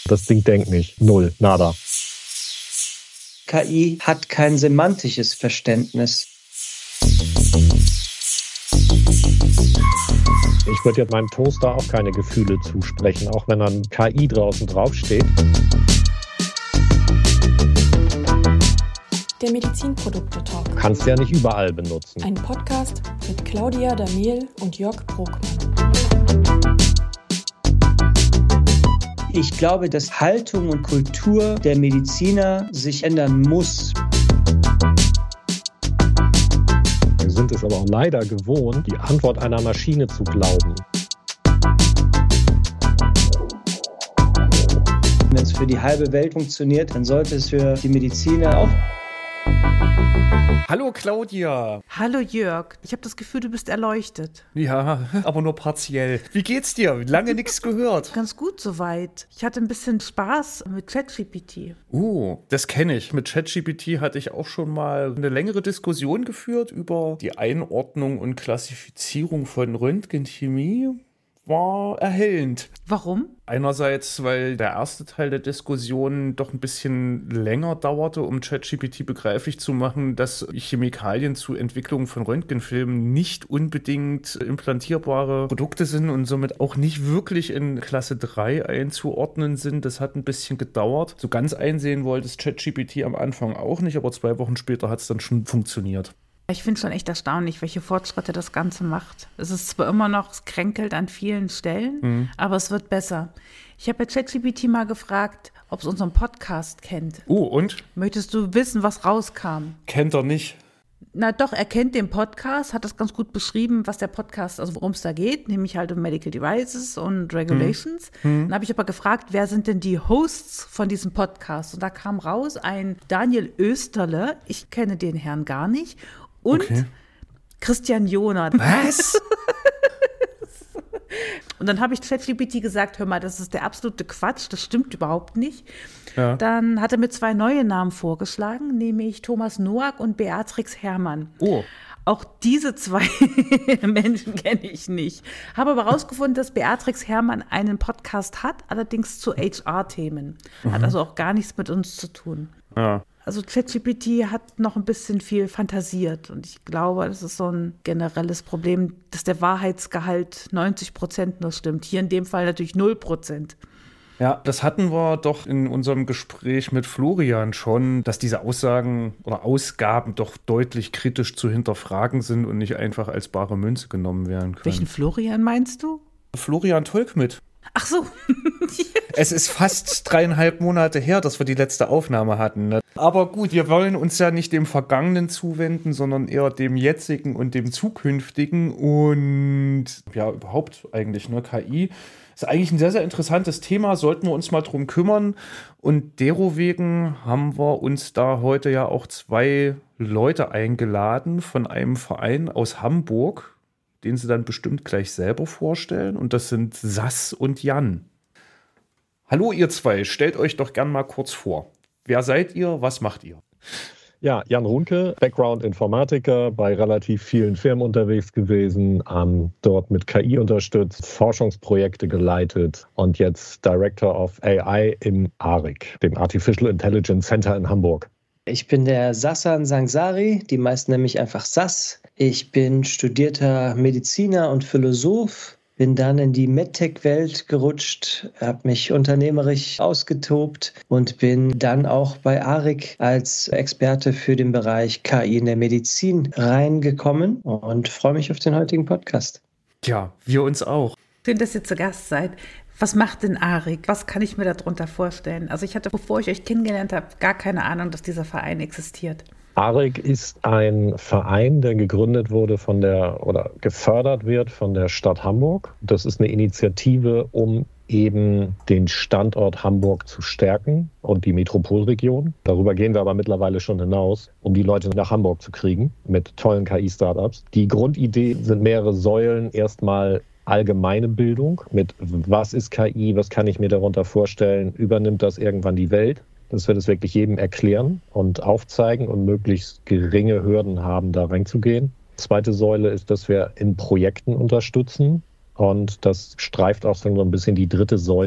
Das Ding denkt nicht. Null. Nada. KI hat kein semantisches Verständnis. Ich würde jetzt meinem Toaster auch keine Gefühle zusprechen, auch wenn dann KI draußen draufsteht. Der Medizinprodukte-Talk. Kannst du ja nicht überall benutzen. Ein Podcast mit Claudia Daniel und Jörg Brugmann. Ich glaube, dass Haltung und Kultur der Mediziner sich ändern muss. Wir sind es aber auch leider gewohnt, die Antwort einer Maschine zu glauben. Wenn es für die halbe Welt funktioniert, dann sollte es für die Mediziner auch. Hallo Claudia. Hallo Jörg. Ich habe das Gefühl, du bist erleuchtet. Ja, aber nur partiell. Wie geht's dir? Lange nichts gehört. Ganz gut soweit. Ich hatte ein bisschen Spaß mit ChatGPT. Das kenne ich. Mit ChatGPT hatte ich auch schon mal eine längere Diskussion geführt über die Einordnung und Klassifizierung von Röntgenchemie. War erhellend. Warum? Einerseits, weil der erste Teil der Diskussion doch ein bisschen länger dauerte, um ChatGPT begreiflich zu machen, dass Chemikalien zur Entwicklung von Röntgenfilmen nicht unbedingt implantierbare Produkte sind und somit auch nicht wirklich in Klasse 3 einzuordnen sind. Das hat ein bisschen gedauert. So ganz einsehen wollte es ChatGPT am Anfang auch nicht, aber 2 Wochen später hat es dann schon funktioniert. Ich finde es schon echt erstaunlich, welche Fortschritte das Ganze macht. Es ist zwar immer noch, es kränkelt an vielen Stellen, aber es wird besser. Ich habe bei ChatGPT mal gefragt, ob es unseren Podcast kennt. Und? Möchtest du wissen, was rauskam? Kennt er nicht. Na doch, er kennt den Podcast, hat das ganz gut beschrieben, was der Podcast, also worum es da geht, nämlich halt um Medical Devices und Regulations. Dann habe ich aber gefragt, wer sind denn die Hosts von diesem Podcast? Und da kam raus ein Daniel Oesterle, ich kenne den Herrn gar nicht, und Christian Joner. Was? Und dann habe ich ChatGPT gesagt, hör mal, das ist der absolute Quatsch, das stimmt überhaupt nicht. Ja. Dann hat er mir 2 neue Namen vorgeschlagen, nämlich Thomas Noack und Beatrix Herrmann. Auch diese 2 Menschen kenne ich nicht. Habe aber herausgefunden, dass Beatrix Herrmann einen Podcast hat, allerdings zu HR-Themen. Hat also auch gar nichts mit uns zu tun. Ja. Also ChatGPT hat noch ein bisschen viel fantasiert und ich glaube, das ist so ein generelles Problem, dass der Wahrheitsgehalt 90% nur stimmt. Hier in dem Fall natürlich 0%. Ja, das hatten wir doch in unserem Gespräch mit Florian schon, dass diese Aussagen oder Ausgaben doch deutlich kritisch zu hinterfragen sind und nicht einfach als bare Münze genommen werden können. Welchen Florian meinst du? Florian Tolkmitt. Ach so. Es ist fast 3,5 Monate her, dass wir die letzte Aufnahme hatten. Ne? Aber gut, wir wollen uns ja nicht dem Vergangenen zuwenden, sondern eher dem Jetzigen und dem Zukünftigen. Und ja, überhaupt eigentlich, ne? KI ist eigentlich ein sehr, sehr interessantes Thema, sollten wir uns mal drum kümmern. Und derowegen haben wir uns da heute ja auch 2 Leute eingeladen von einem Verein aus Hamburg, den sie dann bestimmt gleich selber vorstellen. Und das sind Sas und Jan. Hallo ihr 2, stellt euch doch gern mal kurz vor. Wer seid ihr, was macht ihr? Ja, Jan Runke, Background-Informatiker, bei relativ vielen Firmen unterwegs gewesen, dort mit KI unterstützt, Forschungsprojekte geleitet und jetzt Director of AI im ARIC, dem Artificial Intelligence Center in Hamburg. Ich bin der Sassan Sangsari, die meisten nennen mich einfach Sass. Ich bin studierter Mediziner und Philosoph, bin dann in die MedTech-Welt gerutscht, habe mich unternehmerisch ausgetobt und bin dann auch bei ARIC als Experte für den Bereich KI in der Medizin reingekommen und freue mich auf den heutigen Podcast. Ja, wir uns auch. Schön, dass ihr zu Gast seid. Was macht denn ARIC? Was kann ich mir darunter vorstellen? Also ich hatte, bevor ich euch kennengelernt habe, gar keine Ahnung, dass dieser Verein existiert. ARIC ist ein Verein, der gegründet wurde oder gefördert wird von der Stadt Hamburg. Das ist eine Initiative, um eben den Standort Hamburg zu stärken und die Metropolregion. Darüber gehen wir aber mittlerweile schon hinaus, um die Leute nach Hamburg zu kriegen mit tollen KI-Startups. Die Grundidee sind mehrere Säulen. Erstmal allgemeine Bildung mit was ist KI, was kann ich mir darunter vorstellen, übernimmt das irgendwann die Welt? Dass wir das wirklich jedem erklären und aufzeigen und möglichst geringe Hürden haben, da reinzugehen. Zweite Säule ist, dass wir in Projekten unterstützen und das streift auch so ein bisschen die dritte Säule,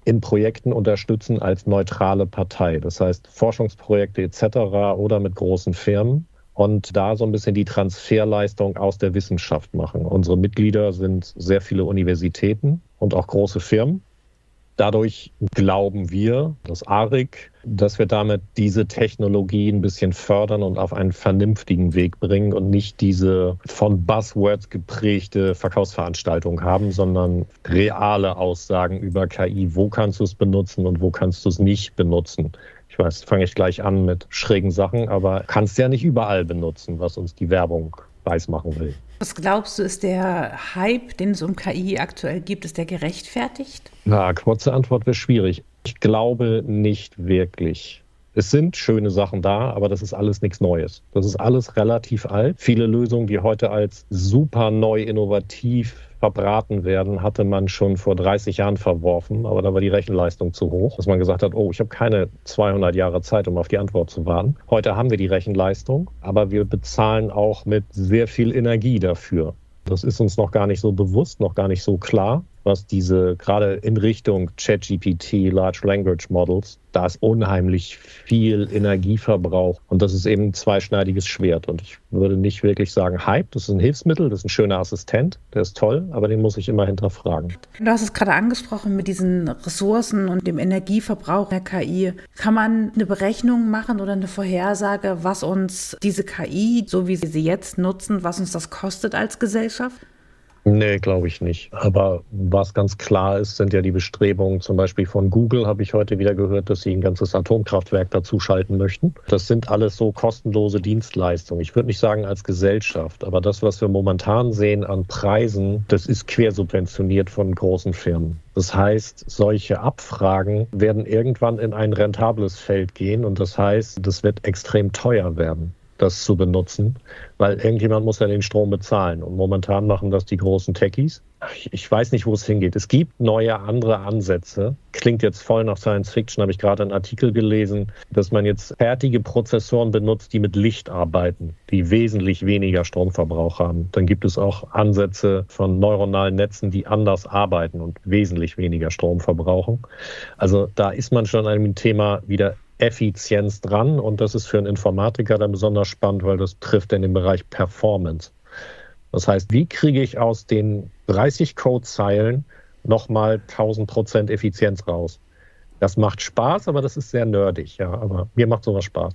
in Projekten unterstützen als neutrale Partei. Das heißt Forschungsprojekte etc. oder mit großen Firmen und da so ein bisschen die Transferleistung aus der Wissenschaft machen. Unsere Mitglieder sind sehr viele Universitäten und auch große Firmen. Dadurch glauben wir, das ARIC, dass wir damit diese Technologie ein bisschen fördern und auf einen vernünftigen Weg bringen und nicht diese von Buzzwords geprägte Verkaufsveranstaltung haben, sondern reale Aussagen über KI. Wo kannst du es benutzen und wo kannst du es nicht benutzen? Ich weiß, fange ich gleich an mit schrägen Sachen, aber kannst ja nicht überall benutzen, was uns die Werbung weismachen will. Was glaubst du, ist der Hype, den es um KI aktuell gibt, ist der gerechtfertigt? Na, kurze Antwort wäre schwierig. Ich glaube nicht wirklich. Es sind schöne Sachen da, aber das ist alles nichts Neues. Das ist alles relativ alt. Viele Lösungen, die heute als super neu innovativ verbraten werden, hatte man schon vor 30 Jahren verworfen, aber da war die Rechenleistung zu hoch, dass man gesagt hat, oh, ich habe keine 200 Jahre Zeit, um auf die Antwort zu warten. Heute haben wir die Rechenleistung, aber wir bezahlen auch mit sehr viel Energie dafür. Das ist uns noch gar nicht so bewusst, noch gar nicht so klar, was diese, gerade in Richtung ChatGPT, Large Language Models, da ist unheimlich viel Energieverbrauch und das ist eben ein zweischneidiges Schwert. Und ich würde nicht wirklich sagen Hype, das ist ein Hilfsmittel, das ist ein schöner Assistent, der ist toll, aber den muss ich immer hinterfragen. Du hast es gerade angesprochen mit diesen Ressourcen und dem Energieverbrauch der KI. Kann man eine Berechnung machen oder eine Vorhersage, was uns diese KI, so wie sie jetzt nutzen, was uns das kostet als Gesellschaft? Nee, glaube ich nicht. Aber was ganz klar ist, sind ja die Bestrebungen, zum Beispiel von Google, habe ich heute wieder gehört, dass sie ein ganzes Atomkraftwerk dazu schalten möchten. Das sind alles so kostenlose Dienstleistungen. Ich würde nicht sagen als Gesellschaft, aber das, was wir momentan sehen an Preisen, das ist quersubventioniert von großen Firmen. Das heißt, solche Abfragen werden irgendwann in ein rentables Feld gehen und das heißt, das wird extrem teuer werden, das zu benutzen, weil irgendjemand muss ja den Strom bezahlen. Und momentan machen das die großen Techies. Ich weiß nicht, wo es hingeht. Es gibt neue, andere Ansätze. Klingt jetzt voll nach Science Fiction, habe ich gerade einen Artikel gelesen, dass man jetzt fertige Prozessoren benutzt, die mit Licht arbeiten, die wesentlich weniger Stromverbrauch haben. Dann gibt es auch Ansätze von neuronalen Netzen, die anders arbeiten und wesentlich weniger Strom verbrauchen. Also da ist man schon an einem Thema wieder Effizienz dran und das ist für einen Informatiker dann besonders spannend, weil das trifft in den Bereich Performance. Das heißt, wie kriege ich aus den 30 Codezeilen nochmal 1000% Effizienz raus? Das macht Spaß, aber das ist sehr nerdig, ja, aber mir macht sowas Spaß.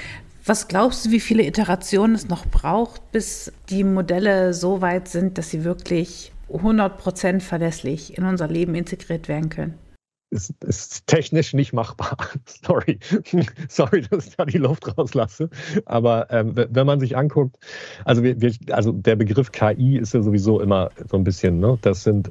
Was glaubst du, wie viele Iterationen es noch braucht, bis die Modelle so weit sind, dass sie wirklich 100% verlässlich in unser Leben integriert werden können? Ist technisch nicht machbar. Sorry, dass ich da die Luft rauslasse. Aber wenn man sich anguckt, also der Begriff KI ist ja sowieso immer so ein bisschen, ne? Das sind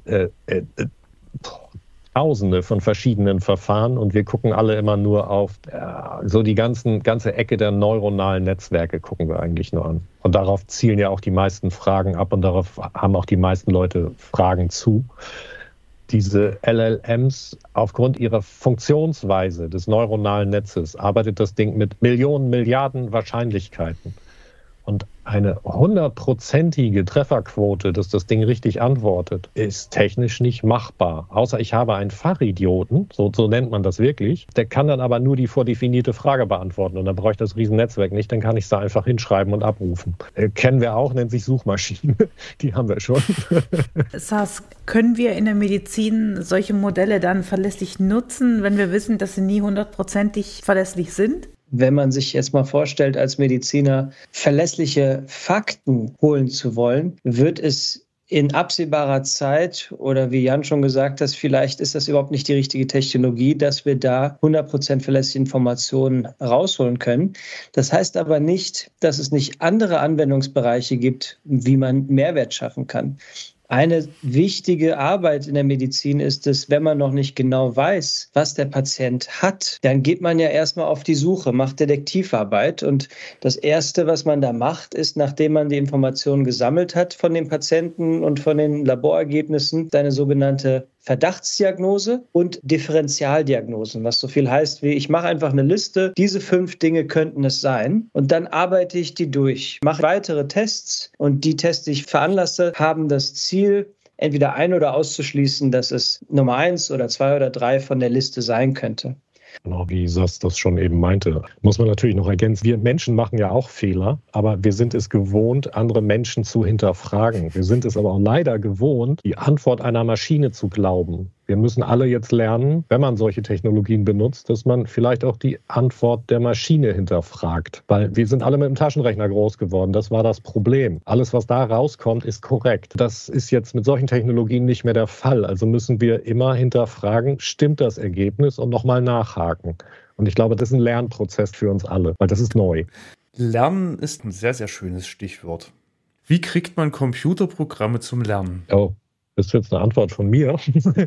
Tausende von verschiedenen Verfahren und wir gucken alle immer nur auf so die ganze Ecke der neuronalen Netzwerke gucken wir eigentlich nur an. Und darauf zielen ja auch die meisten Fragen ab und darauf haben auch die meisten Leute Fragen zu. Diese LLMs, aufgrund ihrer Funktionsweise des neuronalen Netzes, arbeitet das Ding mit Millionen, Milliarden Wahrscheinlichkeiten. Und eine 100%ige Trefferquote, dass das Ding richtig antwortet, ist technisch nicht machbar. Außer ich habe einen Fachidioten, so nennt man das wirklich, der kann dann aber nur die vordefinierte Frage beantworten. Und dann brauche ich das Riesennetzwerk nicht, dann kann ich es da einfach hinschreiben und abrufen. Kennen wir auch, nennt sich Suchmaschine. Die haben wir schon. Sas, können wir in der Medizin solche Modelle dann verlässlich nutzen, wenn wir wissen, dass sie nie 100%ig verlässlich sind? Wenn man sich jetzt mal vorstellt, als Mediziner verlässliche Fakten holen zu wollen, wird es in absehbarer Zeit oder wie Jan schon gesagt hat, vielleicht ist das überhaupt nicht die richtige Technologie, dass wir da 100% verlässliche Informationen rausholen können. Das heißt aber nicht, dass es nicht andere Anwendungsbereiche gibt, wie man Mehrwert schaffen kann. Eine wichtige Arbeit in der Medizin ist es, wenn man noch nicht genau weiß, was der Patient hat, dann geht man ja erstmal auf die Suche, macht Detektivarbeit. Und das Erste, was man da macht, ist, nachdem man die Informationen gesammelt hat von den Patienten und von den Laborergebnissen, eine sogenannte Verdachtsdiagnose und Differentialdiagnosen, was so viel heißt wie, ich mache einfach eine Liste, diese 5 Dinge könnten es sein und dann arbeite ich die durch, mache weitere Tests und die Tests, die ich veranlasse, haben das Ziel, entweder ein- oder auszuschließen, dass es Nummer 1 oder 2 oder 3 von der Liste sein könnte. Genau, wie Sas das schon eben meinte, muss man natürlich noch ergänzen, wir Menschen machen ja auch Fehler, aber wir sind es gewohnt, andere Menschen zu hinterfragen. Wir sind es aber auch leider gewohnt, die Antwort einer Maschine zu glauben. Wir müssen alle jetzt lernen, wenn man solche Technologien benutzt, dass man vielleicht auch die Antwort der Maschine hinterfragt. Weil wir sind alle mit dem Taschenrechner groß geworden. Das war das Problem. Alles, was da rauskommt, ist korrekt. Das ist jetzt mit solchen Technologien nicht mehr der Fall. Also müssen wir immer hinterfragen, stimmt das Ergebnis und nochmal nachhaken. Und ich glaube, das ist ein Lernprozess für uns alle, weil das ist neu. Lernen ist ein sehr, sehr schönes Stichwort. Wie kriegt man Computerprogramme zum Lernen? Oh. Das ist jetzt eine Antwort von mir.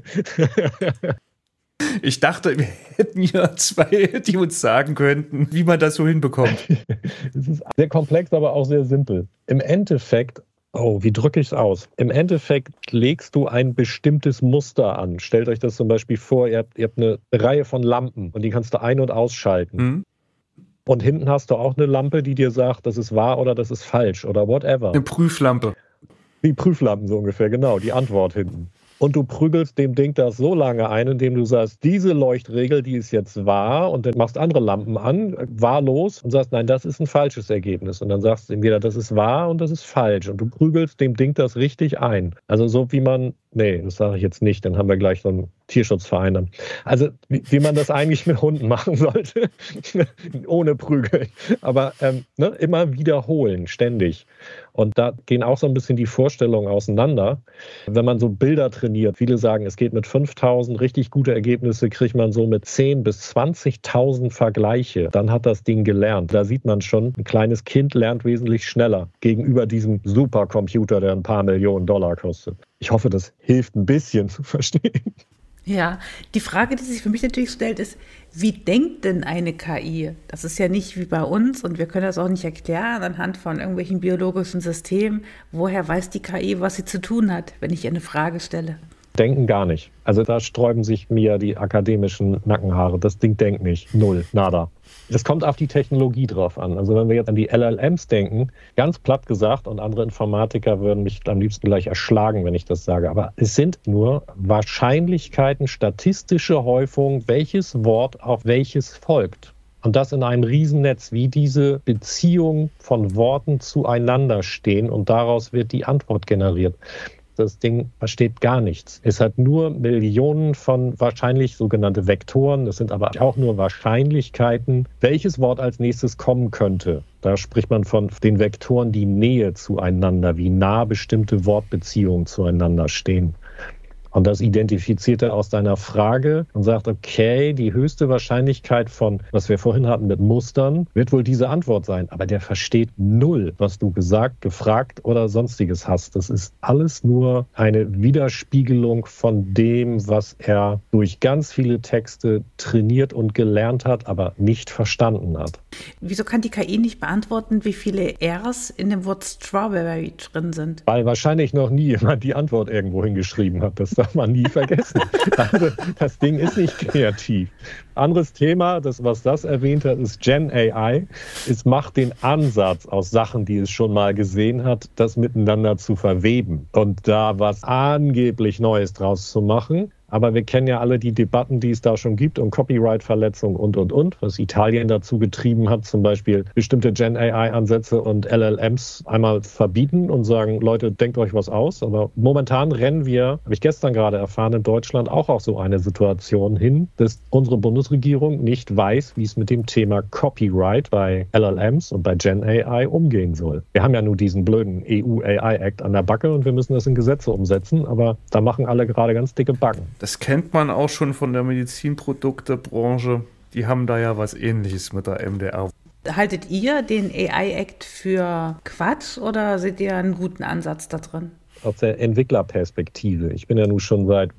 Ich dachte, wir hätten hier 2, die uns sagen könnten, wie man das so hinbekommt. Es ist sehr komplex, aber auch sehr simpel. Im Endeffekt, wie drücke ich es aus? Im Endeffekt legst du ein bestimmtes Muster an. Stellt euch das zum Beispiel vor, ihr habt eine Reihe von Lampen und die kannst du ein- und ausschalten. Mhm. Und hinten hast du auch eine Lampe, die dir sagt, das ist wahr oder das ist falsch oder whatever. Eine Prüflampe. Die Prüflampen so ungefähr, genau, die Antwort hinten. Und du prügelst dem Ding das so lange ein, indem du sagst, diese Leuchtregel, die ist jetzt wahr, und dann machst andere Lampen an, wahllos, und sagst, nein, das ist ein falsches Ergebnis. Und dann sagst du ihm wieder, das ist wahr und das ist falsch. Und du prügelst dem Ding das richtig ein. Also so wie man, nee, das sage ich jetzt nicht, dann haben wir gleich so einen Tierschutzverein dann. Also wie man das eigentlich mit Hunden machen sollte, ohne Prügeln. Aber immer wiederholen, ständig. Und da gehen auch so ein bisschen die Vorstellungen auseinander. Wenn man so Bilder trainiert, viele sagen, es geht mit 5.000, richtig gute Ergebnisse kriegt man so mit 10.000 bis 20.000 Vergleiche. Dann hat das Ding gelernt. Da sieht man schon, ein kleines Kind lernt wesentlich schneller gegenüber diesem Supercomputer, der ein paar Millionen $Millionen kostet. Ich hoffe, das hilft ein bisschen zu verstehen. Ja, die Frage, die sich für mich natürlich stellt, ist, wie denkt denn eine KI? Das ist ja nicht wie bei uns und wir können das auch nicht erklären anhand von irgendwelchen biologischen Systemen. Woher weiß die KI, was sie zu tun hat, wenn ich ihr eine Frage stelle? Denken gar nicht. Also da sträuben sich mir die akademischen Nackenhaare. Das Ding denkt nicht. Null. Nada. Es kommt auf die Technologie drauf an. Also wenn wir jetzt an die LLMs denken, ganz platt gesagt, und andere Informatiker würden mich am liebsten gleich erschlagen, wenn ich das sage, aber es sind nur Wahrscheinlichkeiten, statistische Häufung, welches Wort auf welches folgt. Und das in einem Riesennetz, wie diese Beziehung von Worten zueinander stehen, und daraus wird die Antwort generiert. Das Ding versteht gar nichts. Es hat nur Millionen von wahrscheinlich sogenannte Vektoren. Das sind aber auch nur Wahrscheinlichkeiten, welches Wort als nächstes kommen könnte. Da spricht man von den Vektoren, die Nähe zueinander, wie nah bestimmte Wortbeziehungen zueinander stehen. Und das identifiziert er aus deiner Frage und sagt, okay, die höchste Wahrscheinlichkeit von, was wir vorhin hatten mit Mustern, wird wohl diese Antwort sein. Aber der versteht null, was du gesagt, gefragt oder sonstiges hast. Das ist alles nur eine Widerspiegelung von dem, was er durch ganz viele Texte trainiert und gelernt hat, aber nicht verstanden hat. Wieso kann die KI nicht beantworten, wie viele R's in dem Wort Strawberry drin sind? Weil wahrscheinlich noch nie jemand die Antwort irgendwo hingeschrieben hat. Das darf man nie vergessen. Also, das Ding ist nicht kreativ. Anderes Thema, was das erwähnt hat, ist Gen AI. Es macht den Ansatz aus Sachen, die es schon mal gesehen hat, das miteinander zu verweben und da was angeblich Neues draus zu machen. Aber wir kennen ja alle die Debatten, die es da schon gibt um Copyright-Verletzung und. Was Italien dazu getrieben hat, zum Beispiel bestimmte Gen-AI-Ansätze und LLMs einmal verbieten und sagen, Leute, denkt euch was aus. Aber momentan rennen wir, habe ich gestern gerade erfahren, in Deutschland auch auf so eine Situation hin, dass unsere Bundesregierung nicht weiß, wie es mit dem Thema Copyright bei LLMs und bei Gen-AI umgehen soll. Wir haben ja nur diesen blöden EU-AI-Act an der Backe und wir müssen das in Gesetze umsetzen, aber da machen alle gerade ganz dicke Backen. Das kennt man auch schon von der Medizinproduktebranche. Die haben da ja was Ähnliches mit der MDR. Haltet ihr den AI-Act für Quatsch oder seht ihr einen guten Ansatz da drin? Aus der Entwicklerperspektive. Ich bin ja nun schon seit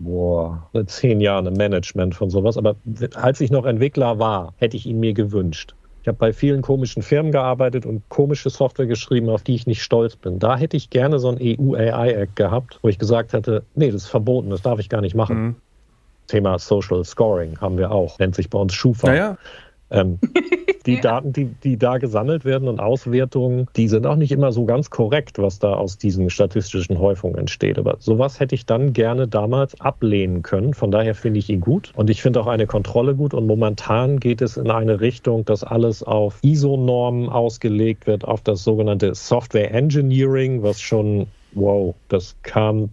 10 Jahren im Management von sowas, aber als ich noch Entwickler war, hätte ich ihn mir gewünscht. Ich habe bei vielen komischen Firmen gearbeitet und komische Software geschrieben, auf die ich nicht stolz bin. Da hätte ich gerne so einen EU-AI-Act gehabt, wo ich gesagt hätte, nee, das ist verboten, das darf ich gar nicht machen. Thema Social Scoring haben wir auch, nennt sich bei uns Schufa. Naja. Die Daten, die da gesammelt werden und Auswertungen, die sind auch nicht immer so ganz korrekt, was da aus diesen statistischen Häufungen entsteht. Aber sowas hätte ich dann gerne damals ablehnen können. Von daher finde ich ihn gut. Und ich finde auch eine Kontrolle gut. Und momentan geht es in eine Richtung, dass alles auf ISO-Normen ausgelegt wird, auf das sogenannte Software Engineering, was schon wow, das kam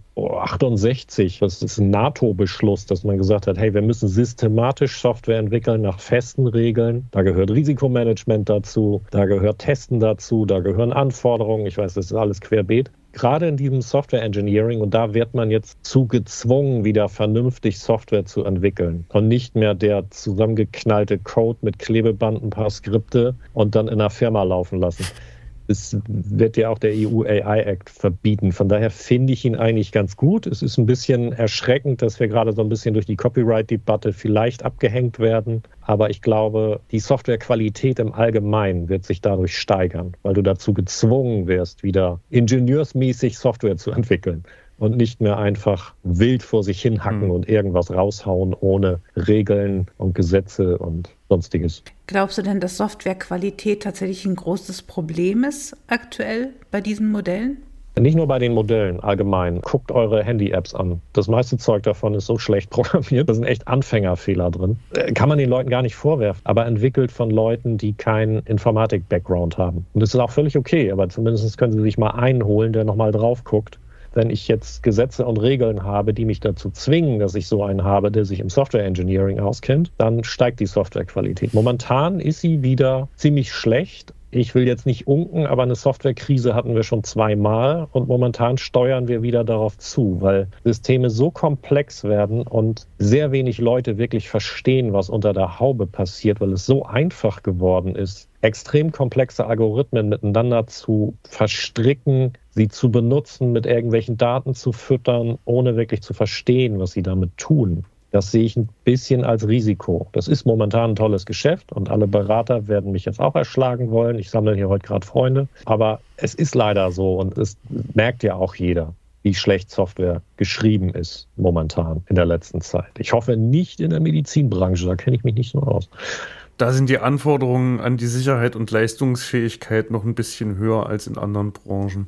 68. Das ist ein NATO-Beschluss, dass man gesagt hat, hey, wir müssen systematisch Software entwickeln nach festen Regeln. Da gehört Risikomanagement dazu, da gehört Testen dazu, da gehören Anforderungen. Ich weiß, das ist alles querbeet. Gerade in diesem Software Engineering, und da wird man jetzt zu gezwungen, wieder vernünftig Software zu entwickeln und nicht mehr der zusammengeknallte Code mit Klebeband, ein paar Skripte und dann in einer Firma laufen lassen. Es wird ja auch der EU AI Act verbieten. Von daher finde ich ihn eigentlich ganz gut. Es ist ein bisschen erschreckend, dass wir gerade so ein bisschen durch die Copyright-Debatte vielleicht abgehängt werden. Aber ich glaube, die Softwarequalität im Allgemeinen wird sich dadurch steigern, weil du dazu gezwungen wirst, wieder ingenieursmäßig Software zu entwickeln und nicht mehr einfach wild vor sich hinhacken und irgendwas raushauen ohne Regeln und Gesetze und Sonstiges. Glaubst du denn, dass Softwarequalität tatsächlich ein großes Problem ist aktuell bei diesen Modellen? Nicht nur bei den Modellen allgemein. Guckt eure Handy-Apps an. Das meiste Zeug davon ist so schlecht programmiert. Da sind echt Anfängerfehler drin. Kann man den Leuten gar nicht vorwerfen, aber entwickelt von Leuten, die keinen Informatik-Background haben. Und das ist auch völlig okay, aber zumindest können sie sich mal einen holen, der nochmal drauf guckt. Wenn ich jetzt Gesetze und Regeln habe, die mich dazu zwingen, dass ich so einen habe, der sich im Software Engineering auskennt, dann steigt die Softwarequalität. Momentan ist sie wieder ziemlich schlecht. Ich will jetzt nicht unken, aber eine Softwarekrise hatten wir schon 2-mal und momentan steuern wir wieder darauf zu, weil Systeme so komplex werden und sehr wenig Leute wirklich verstehen, was unter der Haube passiert, weil es so einfach geworden ist, extrem komplexe Algorithmen miteinander zu verstricken, sie zu benutzen, mit irgendwelchen Daten zu füttern, ohne wirklich zu verstehen, was sie damit tun. Das sehe ich ein bisschen als Risiko. Das ist momentan ein tolles Geschäft und alle Berater werden mich jetzt auch erschlagen wollen. Ich sammle hier heute gerade Freunde. Aber es ist leider so und es merkt ja auch jeder, wie schlecht Software geschrieben ist momentan in der letzten Zeit. Ich hoffe nicht in der Medizinbranche, da kenne ich mich nicht so aus. Da sind die Anforderungen an die Sicherheit und Leistungsfähigkeit noch ein bisschen höher als in anderen Branchen.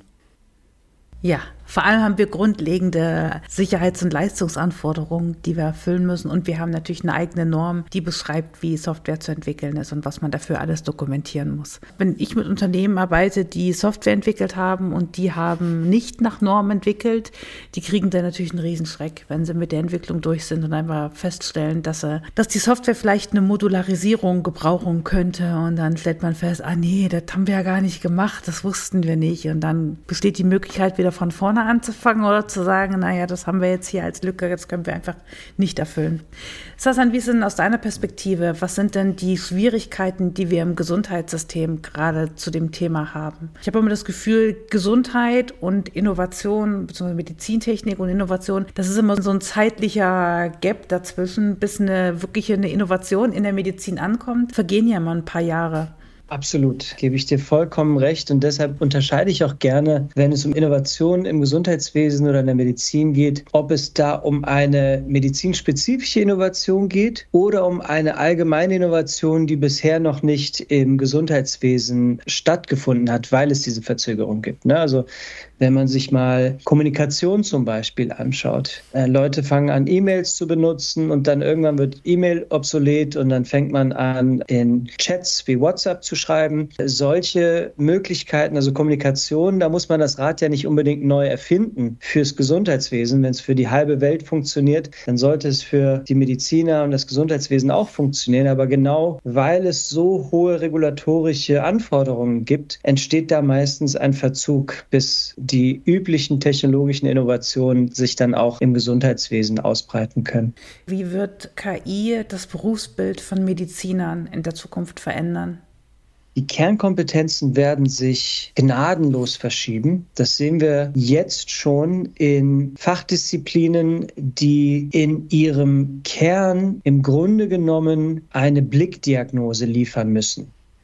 Ja, vor allem haben wir grundlegende Sicherheits- und Leistungsanforderungen, die wir erfüllen müssen. Und wir haben natürlich eine eigene Norm, die beschreibt, wie Software zu entwickeln ist und was man dafür alles dokumentieren muss. Wenn ich mit Unternehmen arbeite, die Software entwickelt haben und die haben nicht nach Norm entwickelt, die kriegen dann natürlich einen Riesenschreck, wenn sie mit der Entwicklung durch sind und einfach feststellen, dass die Software vielleicht eine Modularisierung gebrauchen könnte. Und dann stellt man fest, nee, das haben wir ja gar nicht gemacht, das wussten wir nicht. Und dann besteht die Möglichkeit, wieder von vorne anzufangen oder zu sagen, naja, das haben wir jetzt hier als Lücke, das können wir einfach nicht erfüllen. Sasan, wie ist denn aus deiner Perspektive, was sind denn die Schwierigkeiten, die wir im Gesundheitssystem gerade zu dem Thema haben? Ich habe immer das Gefühl, Gesundheit und Innovation, beziehungsweise Medizintechnik und Innovation, das ist immer so ein zeitlicher Gap dazwischen, bis eine Innovation in der Medizin ankommt, vergehen ja mal ein paar Jahre. Absolut, gebe ich dir vollkommen recht und deshalb unterscheide ich auch gerne, wenn es um Innovationen im Gesundheitswesen oder in der Medizin geht, ob es da um eine medizinspezifische Innovation geht oder um eine allgemeine Innovation, die bisher noch nicht im Gesundheitswesen stattgefunden hat, weil es diese Verzögerung gibt. Also wenn man sich mal Kommunikation zum Beispiel anschaut. Leute fangen an, E-Mails zu benutzen und dann irgendwann wird E-Mail obsolet und dann fängt man an, in Chats wie WhatsApp zu schreiben. Solche Möglichkeiten, also Kommunikation, da muss man das Rad ja nicht unbedingt neu erfinden fürs Gesundheitswesen. Wenn es für die halbe Welt funktioniert, dann sollte es für die Mediziner und das Gesundheitswesen auch funktionieren. Aber genau weil es so hohe regulatorische Anforderungen gibt, entsteht da meistens ein Verzug, bis die üblichen technologischen Innovationen sich dann auch im Gesundheitswesen ausbreiten können. Wie wird KI das Berufsbild von Medizinern in der Zukunft verändern? Die Kernkompetenzen werden sich gnadenlos verschieben. Das sehen wir jetzt schon in Fachdisziplinen, die in ihrem Kern im Grunde genommen eine Blickdiagnose liefern müssen.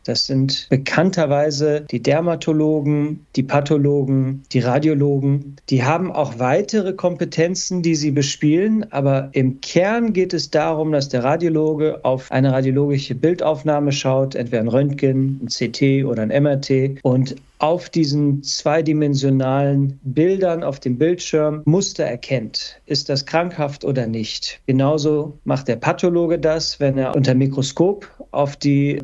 Das sind bekannterweise die Dermatologen, die Pathologen, die Radiologen. Die haben auch weitere Kompetenzen, die sie bespielen, aber im Kern geht es darum, dass der Radiologe auf eine radiologische Bildaufnahme schaut, entweder ein Röntgen, ein CT oder ein MRT, und auf diesen zweidimensionalen Bildern auf dem Bildschirm Muster erkennt. Ist das krankhaft oder nicht? Genauso macht der Pathologe das, wenn er unter Mikroskop auf die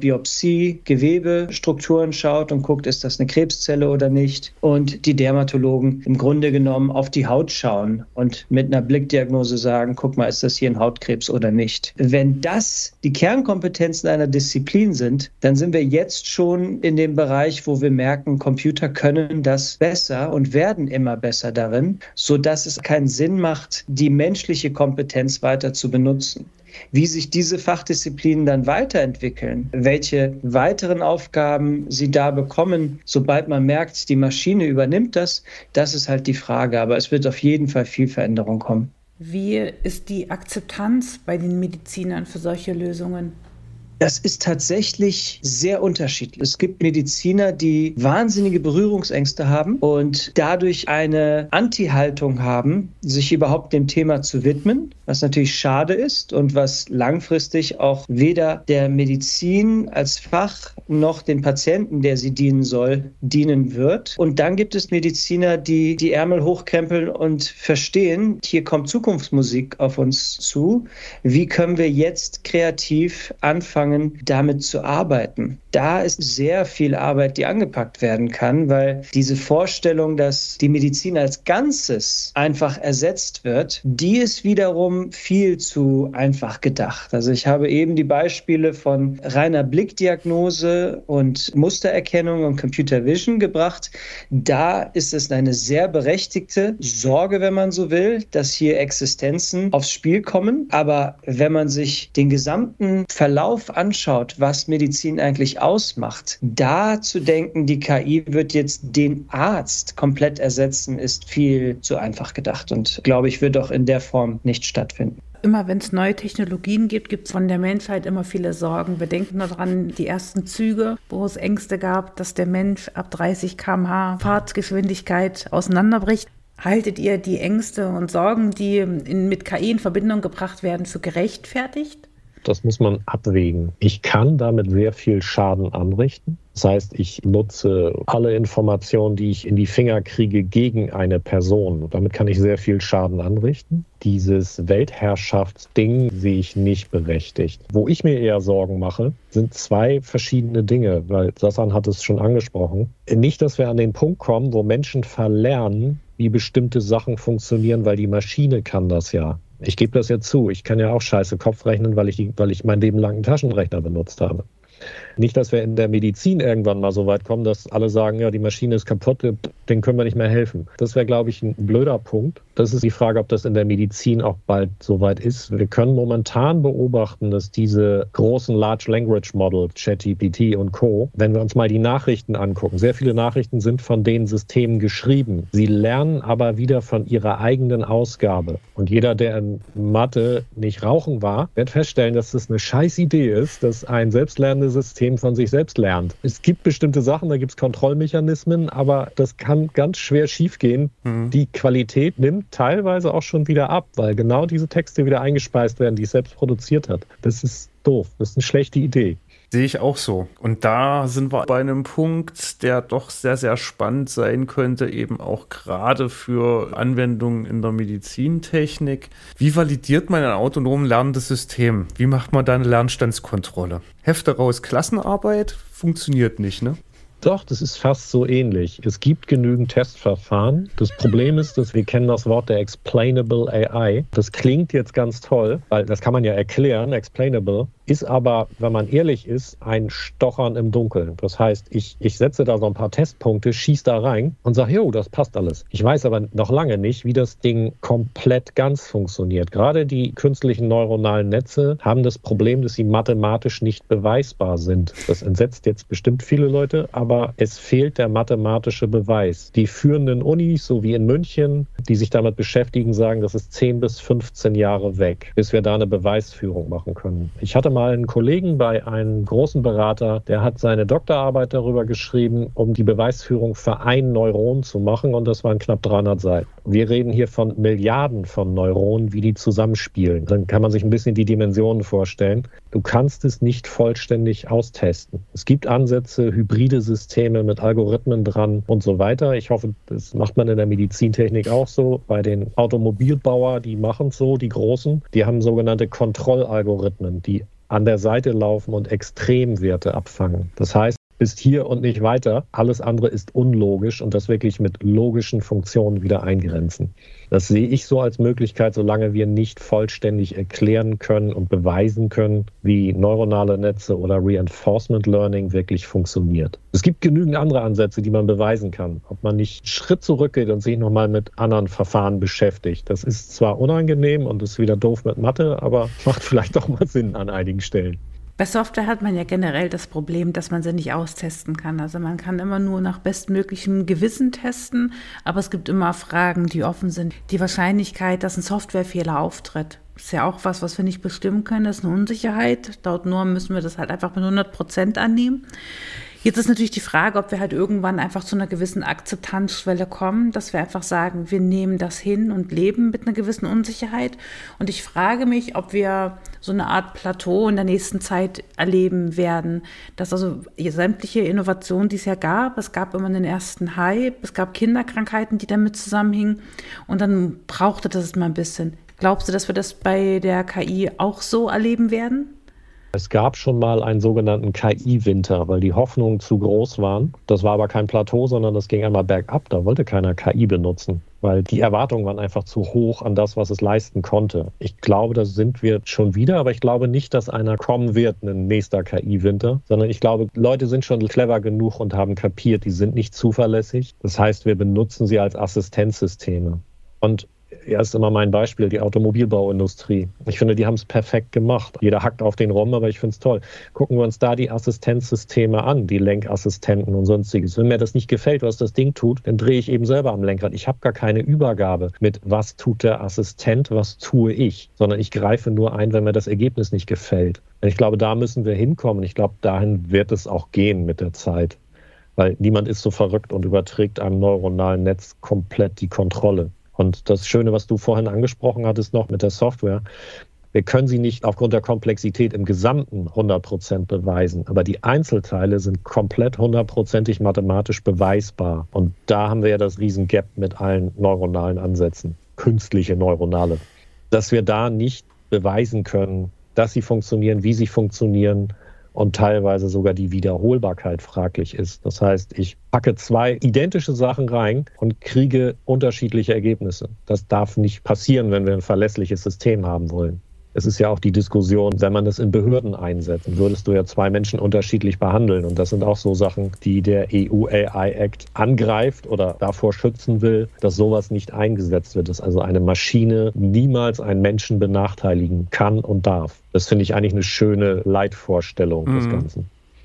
Biopsie-Gewebestrukturen schaut und guckt, ist das eine Krebszelle oder nicht. Und die Dermatologen im Grunde genommen auf die Haut schauen und mit einer Blickdiagnose sagen, guck mal, ist das hier ein Hautkrebs oder nicht. Wenn das die Kernkompetenzen einer Disziplin sind, dann sind wir jetzt schon in dem Bereich, wo wir merken, Computer können das besser und werden immer besser darin, sodass es keinen Sinn macht, die menschliche Kompetenz weiter zu benutzen. Wie sich diese Fachdisziplinen dann weiterentwickeln, welche weiteren Aufgaben sie da bekommen, sobald man merkt, die Maschine übernimmt das ist halt die Frage. Aber es wird auf jeden Fall viel Veränderung kommen. Wie ist die Akzeptanz bei den Medizinern für solche Lösungen? Das ist tatsächlich sehr unterschiedlich. Es gibt Mediziner, die wahnsinnige Berührungsängste haben und dadurch eine Anti-Haltung haben, sich überhaupt dem Thema zu widmen, was natürlich schade ist und was langfristig auch weder der Medizin als Fach noch den Patienten, der sie dienen soll, dienen wird. Und dann gibt es Mediziner, die die Ärmel hochkrempeln und verstehen, hier kommt Zukunftsmusik auf uns zu. Wie können wir jetzt kreativ anfangen, damit zu arbeiten? Da ist sehr viel Arbeit, die angepackt werden kann, weil diese Vorstellung, dass die Medizin als Ganzes einfach ersetzt wird, die ist wiederum viel zu einfach gedacht. Also ich habe eben die Beispiele von reiner Blickdiagnose und Mustererkennung und Computer Vision gebracht. Da ist es eine sehr berechtigte Sorge, wenn man so will, dass hier Existenzen aufs Spiel kommen. Aber wenn man sich den gesamten Verlauf anschaut, was Medizin eigentlich ausmacht, da zu denken, die KI wird jetzt den Arzt komplett ersetzen, ist viel zu einfach gedacht und, glaube ich, wird auch in der Form nicht stattfinden. Immer wenn es neue Technologien gibt, gibt es von der Menschheit immer viele Sorgen. Wir denken nur daran, die ersten Züge, wo es Ängste gab, dass der Mensch ab 30 km/h Fahrtgeschwindigkeit auseinanderbricht. Haltet ihr die Ängste und Sorgen, die mit KI in Verbindung gebracht werden, für gerechtfertigt? Das muss man abwägen. Ich kann damit sehr viel Schaden anrichten. Das heißt, ich nutze alle Informationen, die ich in die Finger kriege, gegen eine Person. Damit kann ich sehr viel Schaden anrichten. Dieses Weltherrschaftsding sehe ich nicht berechtigt. Wo ich mir eher Sorgen mache, sind zwei verschiedene Dinge, weil Sassan hat es schon angesprochen. Nicht, dass wir an den Punkt kommen, wo Menschen verlernen, wie bestimmte Sachen funktionieren, weil die Maschine kann das ja. Ich gebe das ja zu. Ich kann ja auch scheiße Kopf rechnen, weil ich mein Leben lang einen Taschenrechner benutzt habe. Nicht, dass wir in der Medizin irgendwann mal so weit kommen, dass alle sagen, ja, die Maschine ist kaputt, denen können wir nicht mehr helfen. Das wäre, glaube ich, ein blöder Punkt. Das ist die Frage, ob das in der Medizin auch bald so weit ist. Wir können momentan beobachten, dass diese großen Large Language Models, ChatGPT und Co., wenn wir uns mal die Nachrichten angucken, sehr viele Nachrichten sind von den Systemen geschrieben. Sie lernen aber wieder von ihrer eigenen Ausgabe. Und jeder, der in Mathe nicht rauchen war, wird feststellen, dass das eine scheiß Idee ist, dass ein selbstlernendes System von sich selbst lernt. Es gibt bestimmte Sachen, da gibt es Kontrollmechanismen, aber das kann ganz schwer schiefgehen. Die Qualität nimmt teilweise auch schon wieder ab, weil genau diese Texte wieder eingespeist werden, die es selbst produziert hat. Das ist doof, das ist eine schlechte Idee. Sehe ich auch so. Und da sind wir bei einem Punkt, der doch sehr, sehr spannend sein könnte, eben auch gerade für Anwendungen in der Medizintechnik. Wie validiert man ein autonom lernendes System? Wie macht man da eine Lernstandskontrolle? Hefte raus, Klassenarbeit funktioniert nicht, ne? Doch, das ist fast so ähnlich. Es gibt genügend Testverfahren. Das Problem ist, dass wir kennen das Wort der Explainable AI. Das klingt jetzt ganz toll, weil das kann man ja erklären, explainable, ist aber, wenn man ehrlich ist, ein Stochern im Dunkeln. Das heißt, ich setze da so ein paar Testpunkte, schieße da rein und sage, jo, das passt alles. Ich weiß aber noch lange nicht, wie das Ding komplett ganz funktioniert. Gerade die künstlichen neuronalen Netze haben das Problem, dass sie mathematisch nicht beweisbar sind. Das entsetzt jetzt bestimmt viele Leute, aber es fehlt der mathematische Beweis. Die führenden Unis, so wie in München, die sich damit beschäftigen, sagen, das ist 10 bis 15 Jahre weg, bis wir da eine Beweisführung machen können. Ich hatte mal mal einen Kollegen bei einem großen Berater, der hat seine Doktorarbeit darüber geschrieben, um die Beweisführung für ein Neuron zu machen, und das waren knapp 300 Seiten. Wir reden hier von Milliarden von Neuronen, wie die zusammenspielen. Dann kann man sich ein bisschen die Dimensionen vorstellen. Du kannst es nicht vollständig austesten. Es gibt Ansätze, hybride Systeme mit Algorithmen dran und so weiter. Ich hoffe, das macht man in der Medizintechnik auch so. Bei den Automobilbauern, die machen es so, die Großen, die haben sogenannte Kontrollalgorithmen, die an der Seite laufen und Extremwerte abfangen. Das heißt, bis hier und nicht weiter. Alles andere ist unlogisch und das wirklich mit logischen Funktionen wieder eingrenzen. Das sehe ich so als Möglichkeit, solange wir nicht vollständig erklären können und beweisen können, wie neuronale Netze oder Reinforcement Learning wirklich funktioniert. Es gibt genügend andere Ansätze, die man beweisen kann. Ob man nicht einen Schritt zurückgeht und sich nochmal mit anderen Verfahren beschäftigt. Das ist zwar unangenehm und ist wieder doof mit Mathe, aber macht vielleicht doch mal Sinn an einigen Stellen. Bei Software hat man ja generell das Problem, dass man sie nicht austesten kann. Also man kann immer nur nach bestmöglichem Gewissen testen, aber es gibt immer Fragen, die offen sind. Die Wahrscheinlichkeit, dass ein Softwarefehler auftritt, ist ja auch was wir nicht bestimmen können. Das ist eine Unsicherheit. Laut Norm müssen wir das halt einfach mit 100% annehmen. Jetzt ist natürlich die Frage, ob wir halt irgendwann einfach zu einer gewissen Akzeptanzschwelle kommen, dass wir einfach sagen, wir nehmen das hin und leben mit einer gewissen Unsicherheit. Und ich frage mich, ob wir so eine Art Plateau in der nächsten Zeit erleben werden, dass also sämtliche Innovationen, die es ja gab, es gab immer einen ersten Hype, es gab Kinderkrankheiten, die damit zusammenhingen und dann brauchte das mal ein bisschen. Glaubst du, dass wir das bei der KI auch so erleben werden? Es gab schon mal einen sogenannten KI-Winter, weil die Hoffnungen zu groß waren. Das war aber kein Plateau, sondern das ging einmal bergab. Da wollte keiner KI benutzen, weil die Erwartungen waren einfach zu hoch an das, was es leisten konnte. Ich glaube, das sind wir schon wieder, aber ich glaube nicht, dass einer kommen wird, ein nächster KI-Winter, sondern ich glaube, Leute sind schon clever genug und haben kapiert, die sind nicht zuverlässig. Das heißt, wir benutzen sie als Assistenzsysteme. Und ja, ist immer mein Beispiel, die Automobilbauindustrie. Ich finde, die haben es perfekt gemacht. Jeder hackt auf den rum, aber ich finde es toll. Gucken wir uns da die Assistenzsysteme an, die Lenkassistenten und sonstiges. Wenn mir das nicht gefällt, was das Ding tut, dann drehe ich eben selber am Lenkrad. Ich habe gar keine Übergabe mit, was tut der Assistent, was tue ich, sondern ich greife nur ein, wenn mir das Ergebnis nicht gefällt. Und ich glaube, da müssen wir hinkommen. Ich glaube, dahin wird es auch gehen mit der Zeit. Weil niemand ist so verrückt und überträgt einem neuronalen Netz komplett die Kontrolle. Und das Schöne, was du vorhin angesprochen hattest noch mit der Software, wir können sie nicht aufgrund der Komplexität im Gesamten 100% beweisen, aber die Einzelteile sind komplett 100%ig mathematisch beweisbar. Und da haben wir ja das Riesengap mit allen neuronalen Ansätzen, künstliche neuronale, dass wir da nicht beweisen können, dass sie funktionieren, wie sie funktionieren, und teilweise sogar die Wiederholbarkeit fraglich ist. Das heißt, ich packe 2 identische Sachen rein und kriege unterschiedliche Ergebnisse. Das darf nicht passieren, wenn wir ein verlässliches System haben wollen. Es ist ja auch die Diskussion, wenn man das in Behörden einsetzt, dann würdest du ja 2 Menschen unterschiedlich behandeln. Und das sind auch so Sachen, die der EU AI Act angreift oder davor schützen will, dass sowas nicht eingesetzt wird, dass also eine Maschine niemals einen Menschen benachteiligen kann und darf. Das finde ich eigentlich eine schöne Leitvorstellung des Ganzen.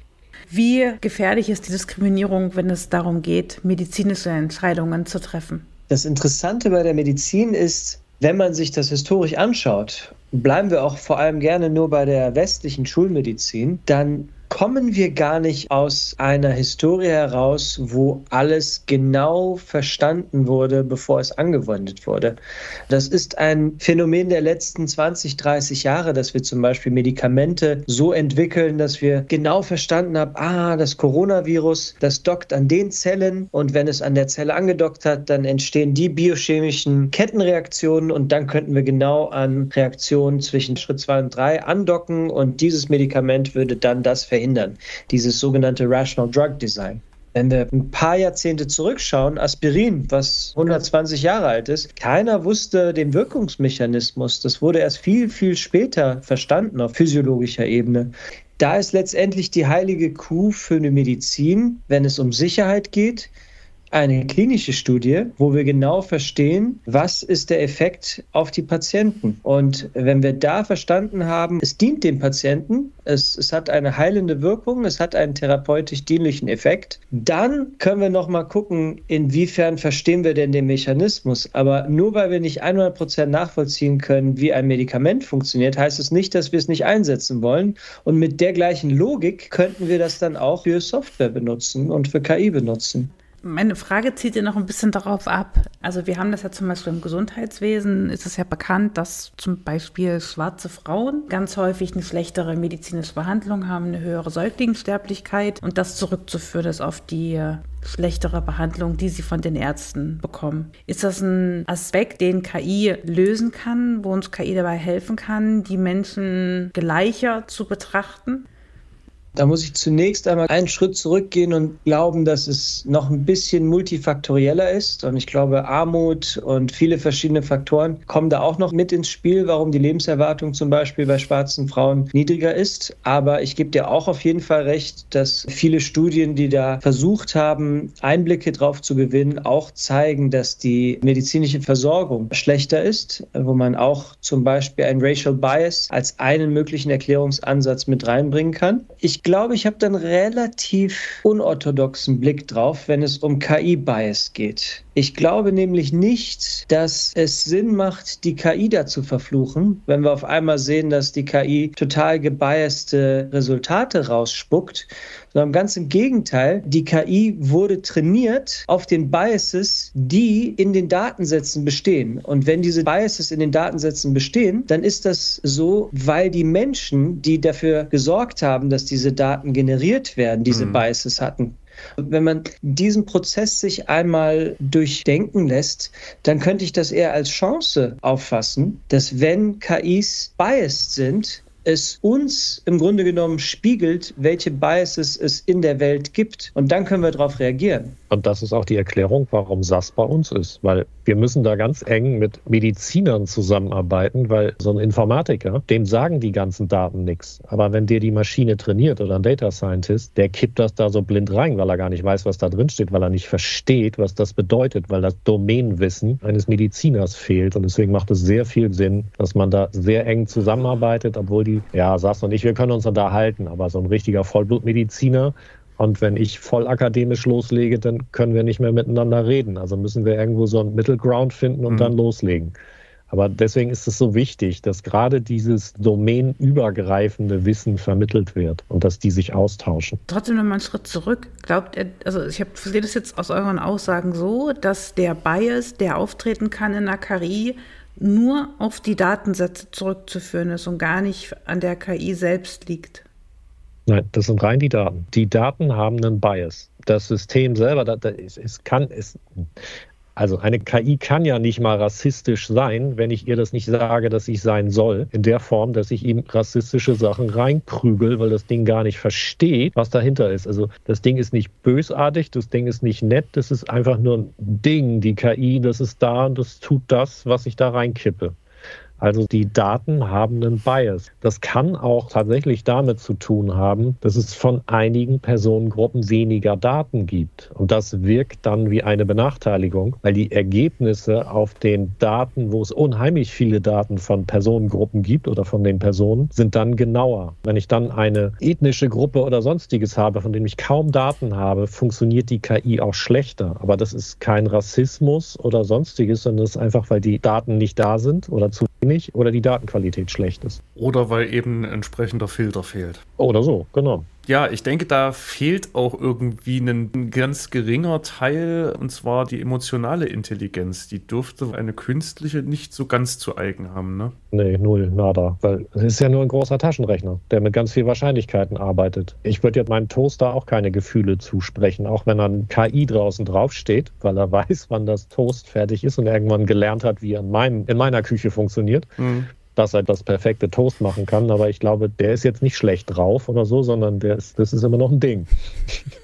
Wie gefährlich ist die Diskriminierung, wenn es darum geht, medizinische Entscheidungen zu treffen? Das Interessante bei der Medizin ist, wenn man sich das historisch anschaut, bleiben wir auch vor allem gerne nur bei der westlichen Schulmedizin, dann kommen wir gar nicht aus einer Historie heraus, wo alles genau verstanden wurde, bevor es angewendet wurde. Das ist ein Phänomen der letzten 20, 30 Jahre, dass wir zum Beispiel Medikamente so entwickeln, dass wir genau verstanden haben, das Coronavirus, das dockt an den Zellen und wenn es an der Zelle angedockt hat, dann entstehen die biochemischen Kettenreaktionen und dann könnten wir genau an Reaktionen zwischen Schritt 2 und 3 andocken und dieses Medikament würde dann das verhindern. Dieses sogenannte Rational Drug Design. Wenn wir ein paar Jahrzehnte zurückschauen, Aspirin, was 120 Jahre alt ist, keiner wusste den Wirkungsmechanismus. Das wurde erst viel, viel später verstanden auf physiologischer Ebene. Da ist letztendlich die heilige Kuh für eine Medizin, wenn es um Sicherheit geht, eine klinische Studie, wo wir genau verstehen, was ist der Effekt auf die Patienten. Und wenn wir da verstanden haben, es dient dem Patienten, es hat eine heilende Wirkung, es hat einen therapeutisch dienlichen Effekt, dann können wir noch mal gucken, inwiefern verstehen wir denn den Mechanismus. Aber nur weil wir nicht 100% nachvollziehen können, wie ein Medikament funktioniert, heißt es nicht, dass wir es nicht einsetzen wollen. Und mit der gleichen Logik könnten wir das dann auch für Software benutzen und für KI benutzen. Meine Frage zieht ja noch ein bisschen darauf ab. Also wir haben das ja zum Beispiel im Gesundheitswesen, ist es ja bekannt, dass zum Beispiel schwarze Frauen ganz häufig eine schlechtere medizinische Behandlung haben, eine höhere Säuglingssterblichkeit und das zurückzuführen ist auf die schlechtere Behandlung, die sie von den Ärzten bekommen. Ist das ein Aspekt, den KI lösen kann, wo uns KI dabei helfen kann, die Menschen gleicher zu betrachten? Da muss ich zunächst einmal einen Schritt zurückgehen und glauben, dass es noch ein bisschen multifaktorieller ist. Und ich glaube, Armut und viele verschiedene Faktoren kommen da auch noch mit ins Spiel, warum die Lebenserwartung zum Beispiel bei schwarzen Frauen niedriger ist. Aber ich gebe dir auch auf jeden Fall recht, dass viele Studien, die da versucht haben, Einblicke drauf zu gewinnen, auch zeigen, dass die medizinische Versorgung schlechter ist, wo man auch zum Beispiel ein Racial Bias als einen möglichen Erklärungsansatz mit reinbringen kann. Ich glaube, ich habe dann relativ unorthodoxen Blick drauf, wenn es um KI-Bias geht. Ich glaube nämlich nicht, dass es Sinn macht, die KI da zu verfluchen, wenn wir auf einmal sehen, dass die KI total gebiaste Resultate rausspuckt, sondern ganz im Gegenteil, die KI wurde trainiert auf den Biases, die in den Datensätzen bestehen. Und wenn diese Biases in den Datensätzen bestehen, dann ist das so, weil die Menschen, die dafür gesorgt haben, dass diese Daten generiert werden, diese Biases hatten. Wenn man diesen Prozess sich einmal durchdenken lässt, dann könnte ich das eher als Chance auffassen, dass wenn KIs biased sind, es uns im Grunde genommen spiegelt, welche Biases es in der Welt gibt. Und dann können wir darauf reagieren. Und das ist auch die Erklärung, warum SAS bei uns ist. Weil wir müssen da ganz eng mit Medizinern zusammenarbeiten, weil so ein Informatiker, dem sagen die ganzen Daten nichts. Aber wenn der die Maschine trainiert oder ein Data Scientist, der kippt das da so blind rein, weil er gar nicht weiß, was da drin steht, weil er nicht versteht, was das bedeutet, weil das Domänenwissen eines Mediziners fehlt. Und deswegen macht es sehr viel Sinn, dass man da sehr eng zusammenarbeitet, obwohl die, ja, SAS und ich, wir können uns unterhalten, aber so ein richtiger Vollblutmediziner, und wenn ich voll akademisch loslege, dann können wir nicht mehr miteinander reden. Also müssen wir irgendwo so einen Middle Ground finden und dann loslegen. Aber deswegen ist es so wichtig, dass gerade dieses domänenübergreifende Wissen vermittelt wird und dass die sich austauschen. Trotzdem noch mal einen Schritt zurück. Glaubt ihr, also ich verstehe das jetzt aus euren Aussagen so, dass der Bias, der auftreten kann in der KI, nur auf die Datensätze zurückzuführen ist und gar nicht an der KI selbst liegt? Nein, das sind rein die Daten. Die Daten haben einen Bias. Das System selber, also eine KI kann ja nicht mal rassistisch sein, wenn ich ihr das nicht sage, dass ich sein soll. In der Form, dass ich ihm rassistische Sachen reinprügel, weil das Ding gar nicht versteht, was dahinter ist. Also das Ding ist nicht bösartig, das Ding ist nicht nett, das ist einfach nur ein Ding. Die KI, das ist da und das tut das, was ich da reinkippe. Also die Daten haben einen Bias. Das kann auch tatsächlich damit zu tun haben, dass es von einigen Personengruppen weniger Daten gibt. Und das wirkt dann wie eine Benachteiligung, weil die Ergebnisse auf den Daten, wo es unheimlich viele Daten von Personengruppen gibt oder von den Personen, sind dann genauer. Wenn ich dann eine ethnische Gruppe oder sonstiges habe, von dem ich kaum Daten habe, funktioniert die KI auch schlechter. Aber das ist kein Rassismus oder sonstiges, sondern es ist einfach, weil die Daten nicht da sind oder zu wenig oder die Datenqualität schlecht ist. Oder weil eben ein entsprechender Filter fehlt. Oder so, genau. Ja, ich denke, da fehlt auch irgendwie ein ganz geringer Teil, und zwar die emotionale Intelligenz. Die dürfte eine künstliche nicht so ganz zu eigen haben, ne? Nee, null, nada. Weil es ist ja nur ein großer Taschenrechner, der mit ganz vielen Wahrscheinlichkeiten arbeitet. Ich würde jetzt meinem Toaster auch keine Gefühle zusprechen, auch wenn dann KI draußen draufsteht, weil er weiß, wann das Toast fertig ist und irgendwann gelernt hat, wie er in meiner Küche funktioniert. Dass er das perfekte Toast machen kann, aber ich glaube, der ist jetzt nicht schlecht drauf oder so, sondern das ist immer noch ein Ding.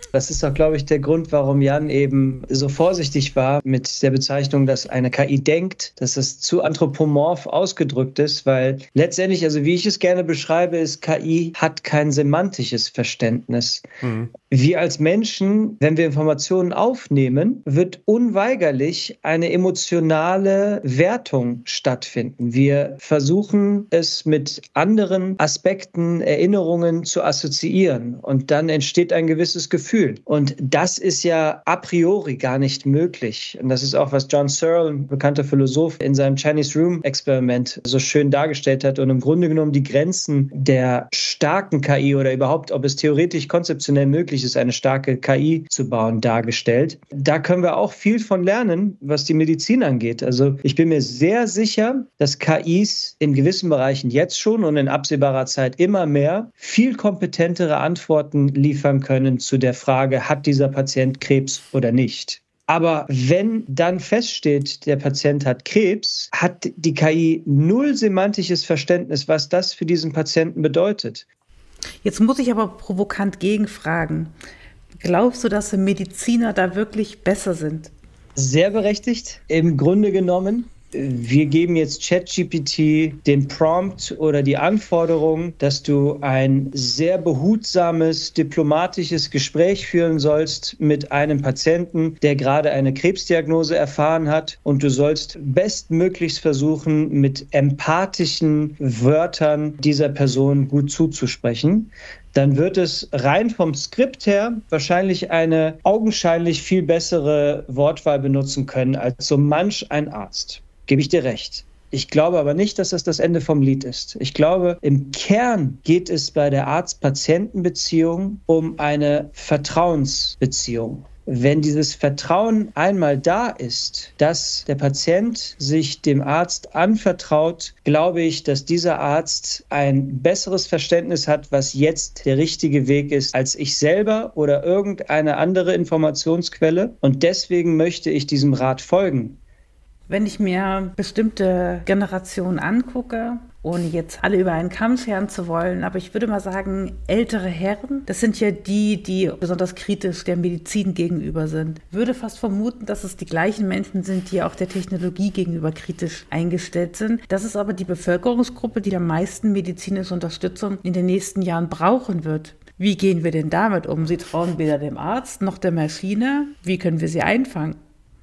Das ist auch, glaube ich, der Grund, warum Jan eben so vorsichtig war mit der Bezeichnung, dass eine KI denkt, dass es zu anthropomorph ausgedrückt ist, weil letztendlich, also wie ich es gerne beschreibe, ist, KI hat kein semantisches Verständnis. Wir als Menschen, wenn wir Informationen aufnehmen, wird unweigerlich eine emotionale Wertung stattfinden. Wir versuchen es mit anderen Aspekten, Erinnerungen zu assoziieren und dann entsteht ein gewisses Gefühl. Und das ist ja a priori gar nicht möglich. Und das ist auch, was John Searle, ein bekannter Philosoph, in seinem Chinese Room Experiment so schön dargestellt hat und im Grunde genommen die Grenzen der starken KI oder überhaupt, ob es theoretisch konzeptionell möglich ist, eine starke KI zu bauen, dargestellt. Da können wir auch viel von lernen, was die Medizin angeht. Also ich bin mir sehr sicher, dass KIs in gewissen Bereichen jetzt schon und in absehbarer Zeit immer mehr viel kompetentere Antworten liefern können zu der Frage, hat dieser Patient Krebs oder nicht? Aber wenn dann feststeht, der Patient hat Krebs, hat die KI null semantisches Verständnis, was das für diesen Patienten bedeutet. Jetzt muss ich aber provokant gegenfragen. Glaubst du, dass Mediziner da wirklich besser sind? Sehr berechtigt. Im Grunde genommen, wir geben jetzt ChatGPT den Prompt oder die Anforderung, dass du ein sehr behutsames, diplomatisches Gespräch führen sollst mit einem Patienten, der gerade eine Krebsdiagnose erfahren hat. Und du sollst bestmöglichst versuchen, mit empathischen Wörtern dieser Person gut zuzusprechen. Dann wird es rein vom Skript her wahrscheinlich eine augenscheinlich viel bessere Wortwahl benutzen können als so manch ein Arzt. Gebe ich dir recht. Ich glaube aber nicht, dass das das Ende vom Lied ist. Ich glaube, im Kern geht es bei der Arzt-Patienten-Beziehung um eine Vertrauensbeziehung. Wenn dieses Vertrauen einmal da ist, dass der Patient sich dem Arzt anvertraut, glaube ich, dass dieser Arzt ein besseres Verständnis hat, was jetzt der richtige Weg ist, als ich selber oder irgendeine andere Informationsquelle. Und deswegen möchte ich diesem Rat folgen. Wenn ich mir bestimmte Generationen angucke, ohne jetzt alle über einen Kamm scheren zu wollen, aber ich würde mal sagen, ältere Herren, das sind ja die besonders kritisch der Medizin gegenüber sind. Würde fast vermuten, dass es die gleichen Menschen sind, die auch der Technologie gegenüber kritisch eingestellt sind. Das ist aber die Bevölkerungsgruppe, die am meisten medizinische Unterstützung in den nächsten Jahren brauchen wird. Wie gehen wir denn damit um? Sie trauen weder dem Arzt noch der Maschine. Wie können wir sie einfangen?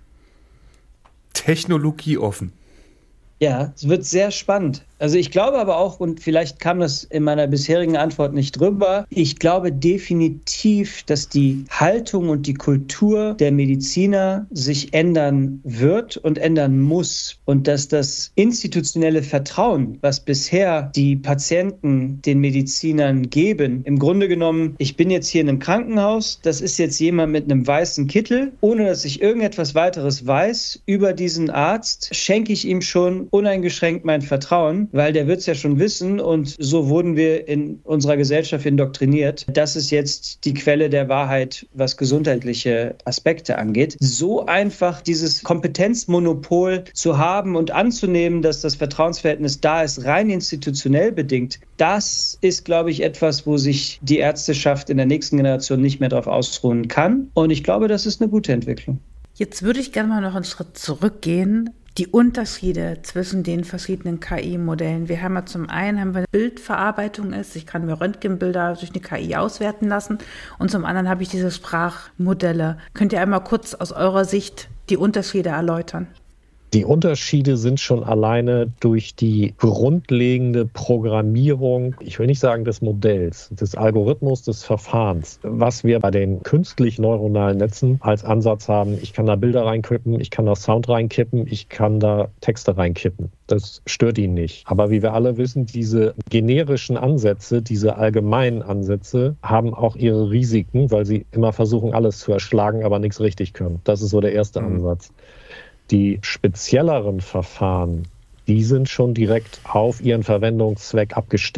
Technologie offen. Ja, es wird sehr spannend. Also ich glaube aber auch, und vielleicht kam das in meiner bisherigen Antwort nicht drüber, ich glaube definitiv, dass die Haltung und die Kultur der Mediziner sich ändern wird und ändern muss. Und dass das institutionelle Vertrauen, was bisher die Patienten den Medizinern geben, im Grunde genommen, ich bin jetzt hier in einem Krankenhaus, das ist jetzt jemand mit einem weißen Kittel, ohne dass ich irgendetwas weiteres weiß über diesen Arzt, schenke ich ihm schon uneingeschränkt mein Vertrauen, weil der wird es ja schon wissen und so wurden wir in unserer Gesellschaft indoktriniert. Das ist jetzt die Quelle der Wahrheit, was gesundheitliche Aspekte angeht. So einfach dieses Kompetenzmonopol zu haben und anzunehmen, dass das Vertrauensverhältnis da ist, rein institutionell bedingt, das ist, glaube ich, etwas, wo sich die Ärzteschaft in der nächsten Generation nicht mehr darauf ausruhen kann. Und ich glaube, das ist eine gute Entwicklung. Jetzt würde ich gerne mal noch einen Schritt zurückgehen. Die Unterschiede zwischen den verschiedenen KI-Modellen. Wir haben ja zum einen eine Bildverarbeitung ist, ich kann mir Röntgenbilder durch eine KI auswerten lassen und zum anderen habe ich diese Sprachmodelle. Könnt ihr einmal kurz aus eurer Sicht die Unterschiede erläutern? Die Unterschiede sind schon alleine durch die grundlegende Programmierung, ich will nicht sagen des Modells, des Algorithmus, des Verfahrens, was wir bei den künstlich neuronalen Netzen als Ansatz haben. Ich kann da Bilder reinkippen, ich kann da Sound reinkippen, ich kann da Texte reinkippen. Das stört ihn nicht. Aber wie wir alle wissen, diese generischen Ansätze, diese allgemeinen Ansätze haben auch ihre Risiken, weil sie immer versuchen, alles zu erschlagen, aber nichts richtig können. Das ist so der erste Ansatz. Die spezielleren Verfahren, die sind schon direkt auf ihren Verwendungszweck abgestimmt.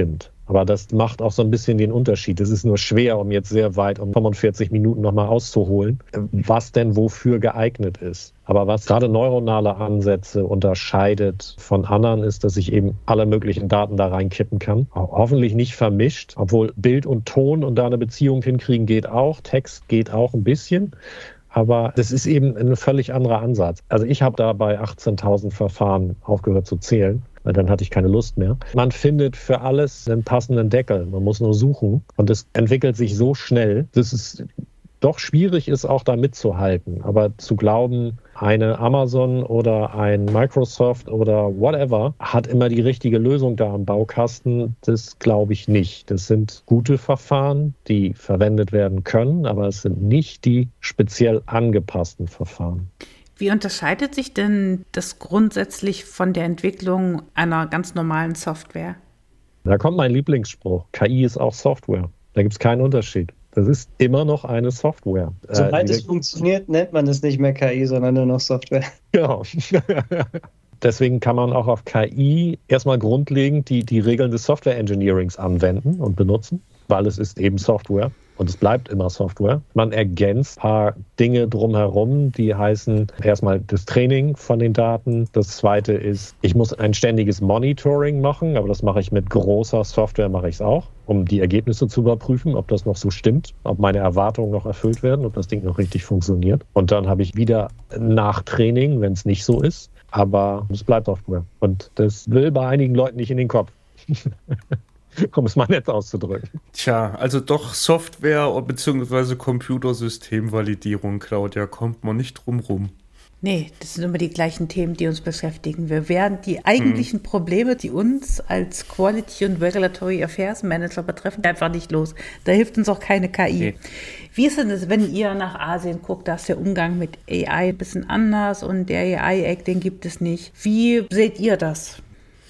Aber das macht auch so ein bisschen den Unterschied. Es ist nur schwer, um jetzt sehr weit um 45 Minuten nochmal auszuholen, was denn wofür geeignet ist. Aber was gerade neuronale Ansätze unterscheidet von anderen, ist, dass ich eben alle möglichen Daten da reinkippen kann. Hoffentlich nicht vermischt, obwohl Bild und Ton und da eine Beziehung hinkriegen geht auch. Text geht auch ein bisschen. Aber das ist eben ein völlig anderer Ansatz. Also ich habe da bei 18.000 Verfahren aufgehört zu zählen, weil dann hatte ich keine Lust mehr. Man findet für alles einen passenden Deckel. Man muss nur suchen. Und es entwickelt sich so schnell, dass es doch schwierig ist, auch da mitzuhalten. Aber zu glauben, eine Amazon oder ein Microsoft oder whatever hat immer die richtige Lösung da am Baukasten, das glaube ich nicht. Das sind gute Verfahren, die verwendet werden können, aber es sind nicht die speziell angepassten Verfahren. Wie unterscheidet sich denn das grundsätzlich von der Entwicklung einer ganz normalen Software? Da kommt mein Lieblingsspruch. KI ist auch Software. Da gibt es keinen Unterschied. Das ist immer noch eine Software. Sobald es funktioniert, nennt man es nicht mehr KI, sondern nur noch Software. Genau. Deswegen kann man auch auf KI erstmal grundlegend die Regeln des Software Engineerings anwenden und benutzen, weil es ist eben Software. Und es bleibt immer Software. Man ergänzt ein paar Dinge drumherum, die heißen erstmal das Training von den Daten. Das zweite ist, ich muss ein ständiges Monitoring machen, aber das mache ich mit großer Software, mache ich es auch, um die Ergebnisse zu überprüfen, ob das noch so stimmt, ob meine Erwartungen noch erfüllt werden, ob das Ding noch richtig funktioniert. Und dann habe ich wieder Nachtraining, wenn es nicht so ist. Aber es bleibt Software. Und das will bei einigen Leuten nicht in den Kopf. Um es mal nett auszudrücken. Tja, also doch Software bzw. Computersystemvalidierung, Claudia, kommt man nicht drum rum. Nee, das sind immer die gleichen Themen, die uns beschäftigen. Wir werden die eigentlichen Probleme, die uns als Quality und Regulatory Affairs Manager betreffen, einfach nicht los. Da hilft uns auch keine KI. Nee. Wie ist denn das, wenn ihr nach Asien guckt? Da ist der Umgang mit AI ein bisschen anders und der AI-Act, den gibt es nicht. Wie seht ihr das?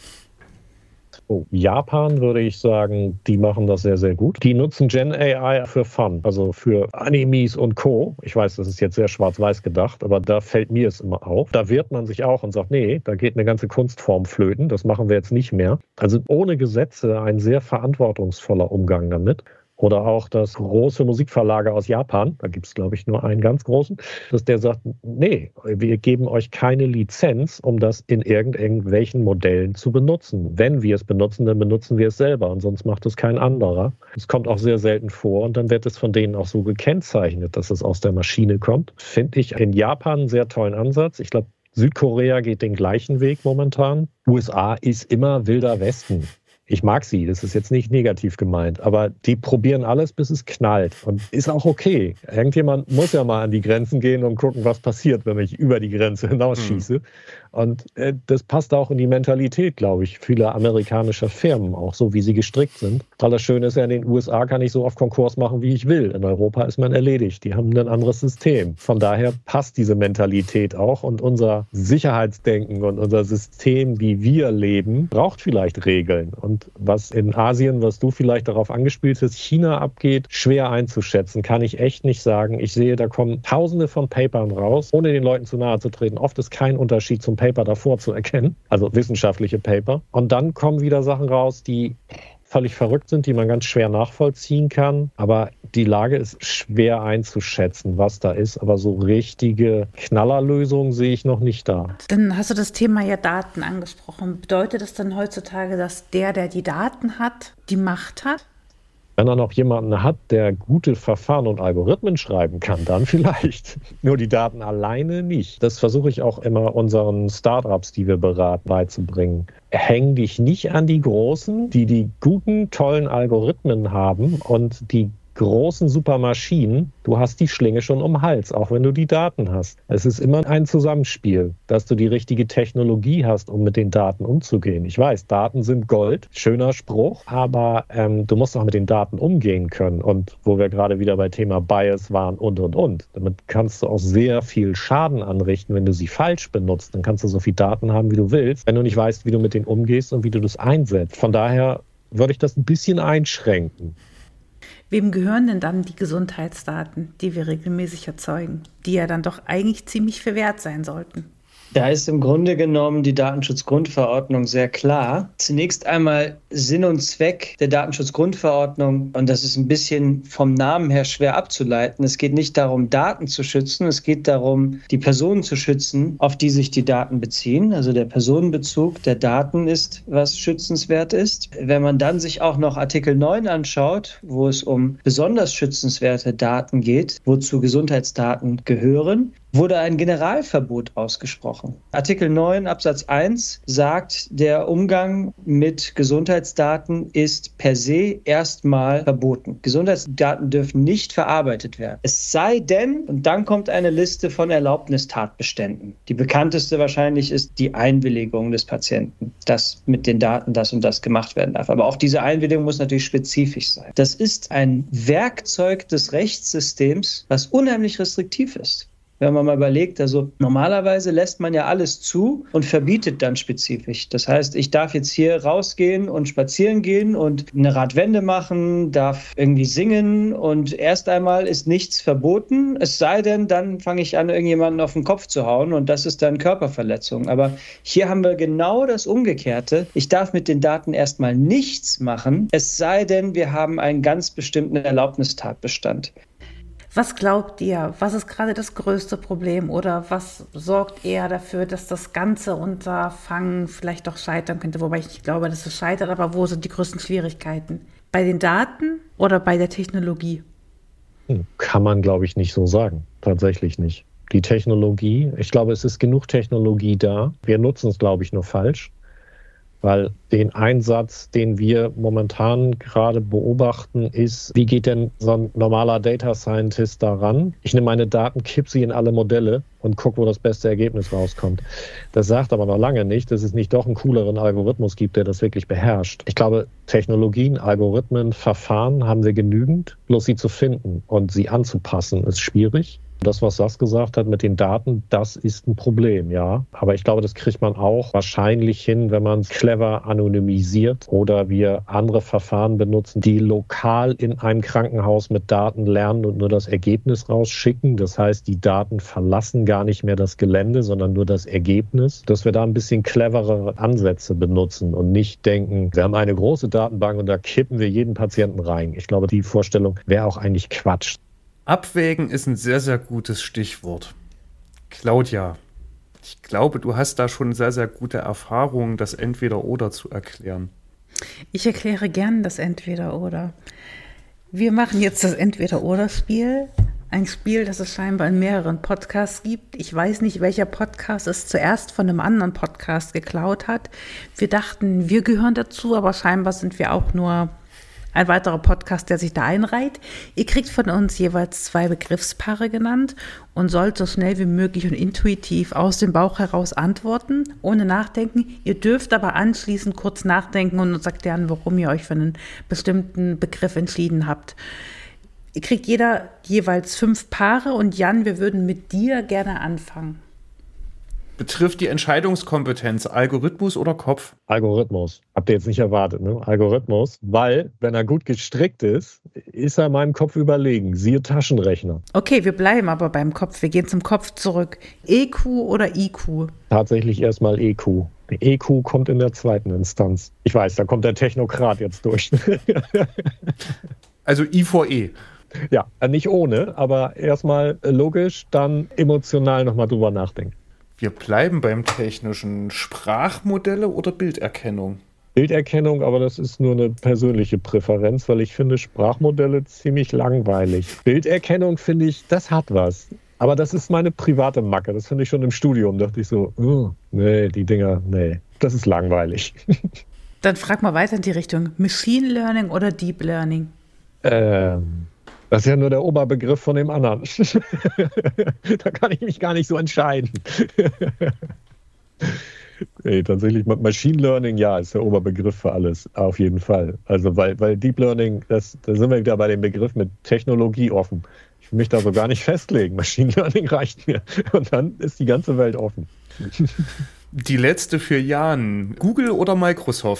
Oh, Japan würde ich sagen, die machen das sehr, sehr gut. Die nutzen Gen AI für Fun, also für Animes und Co. Ich weiß, das ist jetzt sehr schwarz-weiß gedacht, aber da fällt mir es immer auf. Da wehrt man sich auch und sagt, nee, da geht eine ganze Kunstform flöten, das machen wir jetzt nicht mehr. Also ohne Gesetze ein sehr verantwortungsvoller Umgang damit. Oder auch das große Musikverlage aus Japan, da gibt es, glaube ich, nur einen ganz großen, dass der sagt, nee, wir geben euch keine Lizenz, um das in irgendwelchen Modellen zu benutzen. Wenn wir es benutzen, dann benutzen wir es selber und sonst macht es kein anderer. Es kommt auch sehr selten vor und dann wird es von denen auch so gekennzeichnet, dass es aus der Maschine kommt. Finde ich in Japan einen sehr tollen Ansatz. Ich glaube, Südkorea geht den gleichen Weg momentan. USA ist immer Wilder Westen. Ich mag sie, das ist jetzt nicht negativ gemeint, aber die probieren alles, bis es knallt und ist auch okay. Irgendjemand muss ja mal an die Grenzen gehen und gucken, was passiert, wenn ich über die Grenze hinausschieße. Und das passt auch in die Mentalität, glaube ich, vieler amerikanischer Firmen, auch so, wie sie gestrickt sind. Weil das Schöne ist ja, in den USA kann ich so oft Konkurs machen, wie ich will. In Europa ist man erledigt. Die haben ein anderes System. Von daher passt diese Mentalität auch und unser Sicherheitsdenken und unser System, wie wir leben, braucht vielleicht Regeln. Und was in Asien, was du vielleicht darauf angespielt hast, China abgeht, schwer einzuschätzen, kann ich echt nicht sagen. Ich sehe, da kommen Tausende von Papern raus, ohne den Leuten zu nahe zu treten. Oft ist kein Unterschied zum Paper davor zu erkennen, also wissenschaftliche Paper. Und dann kommen wieder Sachen raus, die völlig verrückt sind, die man ganz schwer nachvollziehen kann. Aber die Lage ist schwer einzuschätzen, was da ist. Aber so richtige Knallerlösungen sehe ich noch nicht da. Dann hast du das Thema ja Daten angesprochen. Bedeutet das dann heutzutage, dass der die Daten hat, die Macht hat? Wenn er noch jemanden hat, der gute Verfahren und Algorithmen schreiben kann, dann vielleicht. Nur die Daten alleine nicht. Das versuche ich auch immer unseren Startups, die wir beraten, beizubringen. Häng dich nicht an die Großen, die guten, tollen Algorithmen haben und die großen Supermaschinen, du hast die Schlinge schon um den Hals, auch wenn du die Daten hast. Es ist immer ein Zusammenspiel, dass du die richtige Technologie hast, um mit den Daten umzugehen. Ich weiß, Daten sind Gold, schöner Spruch, aber du musst auch mit den Daten umgehen können. Und wo wir gerade wieder bei Thema Bias waren und. Damit kannst du auch sehr viel Schaden anrichten, wenn du sie falsch benutzt. Dann kannst du so viel Daten haben, wie du willst, wenn du nicht weißt, wie du mit denen umgehst und wie du das einsetzt. Von daher würde ich das ein bisschen einschränken. Wem gehören denn dann die Gesundheitsdaten, die wir regelmäßig erzeugen, die ja dann doch eigentlich ziemlich viel wert sein sollten? Da ist im Grunde genommen die Datenschutzgrundverordnung sehr klar. Zunächst einmal Sinn und Zweck der Datenschutzgrundverordnung, und das ist ein bisschen vom Namen her schwer abzuleiten. Es geht nicht darum, Daten zu schützen, es geht darum, die Personen zu schützen, auf die sich die Daten beziehen. Also der Personenbezug der Daten ist, was schützenswert ist. Wenn man dann sich auch noch Artikel 9 anschaut, wo es um besonders schützenswerte Daten geht, wozu Gesundheitsdaten gehören, wurde ein Generalverbot ausgesprochen. Artikel 9 Absatz 1 sagt, der Umgang mit Gesundheitsdaten ist per se erstmal verboten. Gesundheitsdaten dürfen nicht verarbeitet werden. Es sei denn, und dann kommt eine Liste von Erlaubnistatbeständen. Die bekannteste wahrscheinlich ist die Einwilligung des Patienten, dass mit den Daten das und das gemacht werden darf. Aber auch diese Einwilligung muss natürlich spezifisch sein. Das ist ein Werkzeug des Rechtssystems, was unheimlich restriktiv ist. Wenn man mal überlegt, also normalerweise lässt man ja alles zu und verbietet dann spezifisch. Das heißt, ich darf jetzt hier rausgehen und spazieren gehen und eine Radwende machen, darf irgendwie singen und erst einmal ist nichts verboten. Es sei denn, dann fange ich an, irgendjemanden auf den Kopf zu hauen und das ist dann Körperverletzung. Aber hier haben wir genau das Umgekehrte. Ich darf mit den Daten erstmal nichts machen, es sei denn, wir haben einen ganz bestimmten Erlaubnistatbestand. Was glaubt ihr, was ist gerade das größte Problem oder was sorgt eher dafür, dass das ganze Unterfangen vielleicht doch scheitern könnte? Wobei ich nicht glaube, dass es scheitert, aber wo sind die größten Schwierigkeiten? Bei den Daten oder bei der Technologie? Kann man, glaube ich, nicht so sagen. Tatsächlich nicht. Die Technologie, ich glaube, es ist genug Technologie da. Wir nutzen es, glaube ich, nur falsch. Weil den Einsatz, den wir momentan gerade beobachten, ist, wie geht denn so ein normaler Data Scientist daran? Ich nehme meine Daten, kipp sie in alle Modelle und gucke, wo das beste Ergebnis rauskommt. Das sagt aber noch lange nicht, dass es nicht doch einen cooleren Algorithmus gibt, der das wirklich beherrscht. Ich glaube, Technologien, Algorithmen, Verfahren haben wir genügend, bloß sie zu finden und sie anzupassen, ist schwierig. Das, was Sas gesagt hat mit den Daten, das ist ein Problem, ja. Aber ich glaube, das kriegt man auch wahrscheinlich hin, wenn man es clever anonymisiert oder wir andere Verfahren benutzen, die lokal in einem Krankenhaus mit Daten lernen und nur das Ergebnis rausschicken. Das heißt, die Daten verlassen gar nicht mehr das Gelände, sondern nur das Ergebnis. Dass wir da ein bisschen cleverere Ansätze benutzen und nicht denken, wir haben eine große Datenbank und da kippen wir jeden Patienten rein. Ich glaube, die Vorstellung wäre auch eigentlich Quatsch. Abwägen ist ein sehr, sehr gutes Stichwort. Claudia, ich glaube, du hast da schon sehr, sehr gute Erfahrungen, das Entweder-Oder zu erklären. Ich erkläre gern das Entweder-Oder. Wir machen jetzt das Entweder-Oder-Spiel. Ein Spiel, das es scheinbar in mehreren Podcasts gibt. Ich weiß nicht, welcher Podcast es zuerst von einem anderen Podcast geklaut hat. Wir dachten, wir gehören dazu, aber scheinbar sind wir auch nur ein weiterer Podcast, der sich da einreiht. Ihr kriegt von uns jeweils 2 Begriffspaare genannt und sollt so schnell wie möglich und intuitiv aus dem Bauch heraus antworten, ohne nachdenken. Ihr dürft aber anschließend kurz nachdenken und uns erklären, warum ihr euch für einen bestimmten Begriff entschieden habt. Ihr kriegt jeder jeweils 5 Paare und Jan, wir würden mit dir gerne anfangen. Betrifft die Entscheidungskompetenz Algorithmus oder Kopf? Algorithmus. Habt ihr jetzt nicht erwartet, ne? Algorithmus, weil, wenn er gut gestrickt ist, ist er meinem Kopf überlegen. Siehe Taschenrechner. Okay, wir bleiben aber beim Kopf. Wir gehen zum Kopf zurück. EQ oder IQ? Tatsächlich erstmal EQ. Der EQ kommt in der zweiten Instanz. Ich weiß, da kommt der Technokrat jetzt durch. Also I vor E. Ja, nicht ohne, aber erstmal logisch, dann emotional nochmal drüber nachdenken. Wir bleiben beim Technischen. Sprachmodelle oder Bilderkennung? Bilderkennung, aber das ist nur eine persönliche Präferenz, weil ich finde Sprachmodelle ziemlich langweilig. Bilderkennung finde ich, das hat was. Aber das ist meine private Macke. Das finde ich schon im Studium. Da dachte ich so, nee, die Dinger, nee, das ist langweilig. Dann frag mal weiter in die Richtung. Machine Learning oder Deep Learning? Das ist ja nur der Oberbegriff von dem anderen. Da kann ich mich gar nicht so entscheiden. Nee, tatsächlich, Machine Learning, ja, ist der Oberbegriff für alles, auf jeden Fall. Also, weil Deep Learning, da sind wir wieder bei dem Begriff mit Technologie offen. Ich will mich da so gar nicht festlegen. Machine Learning reicht mir. Und dann ist die ganze Welt offen. Die letzte für Jan. Google oder Microsoft?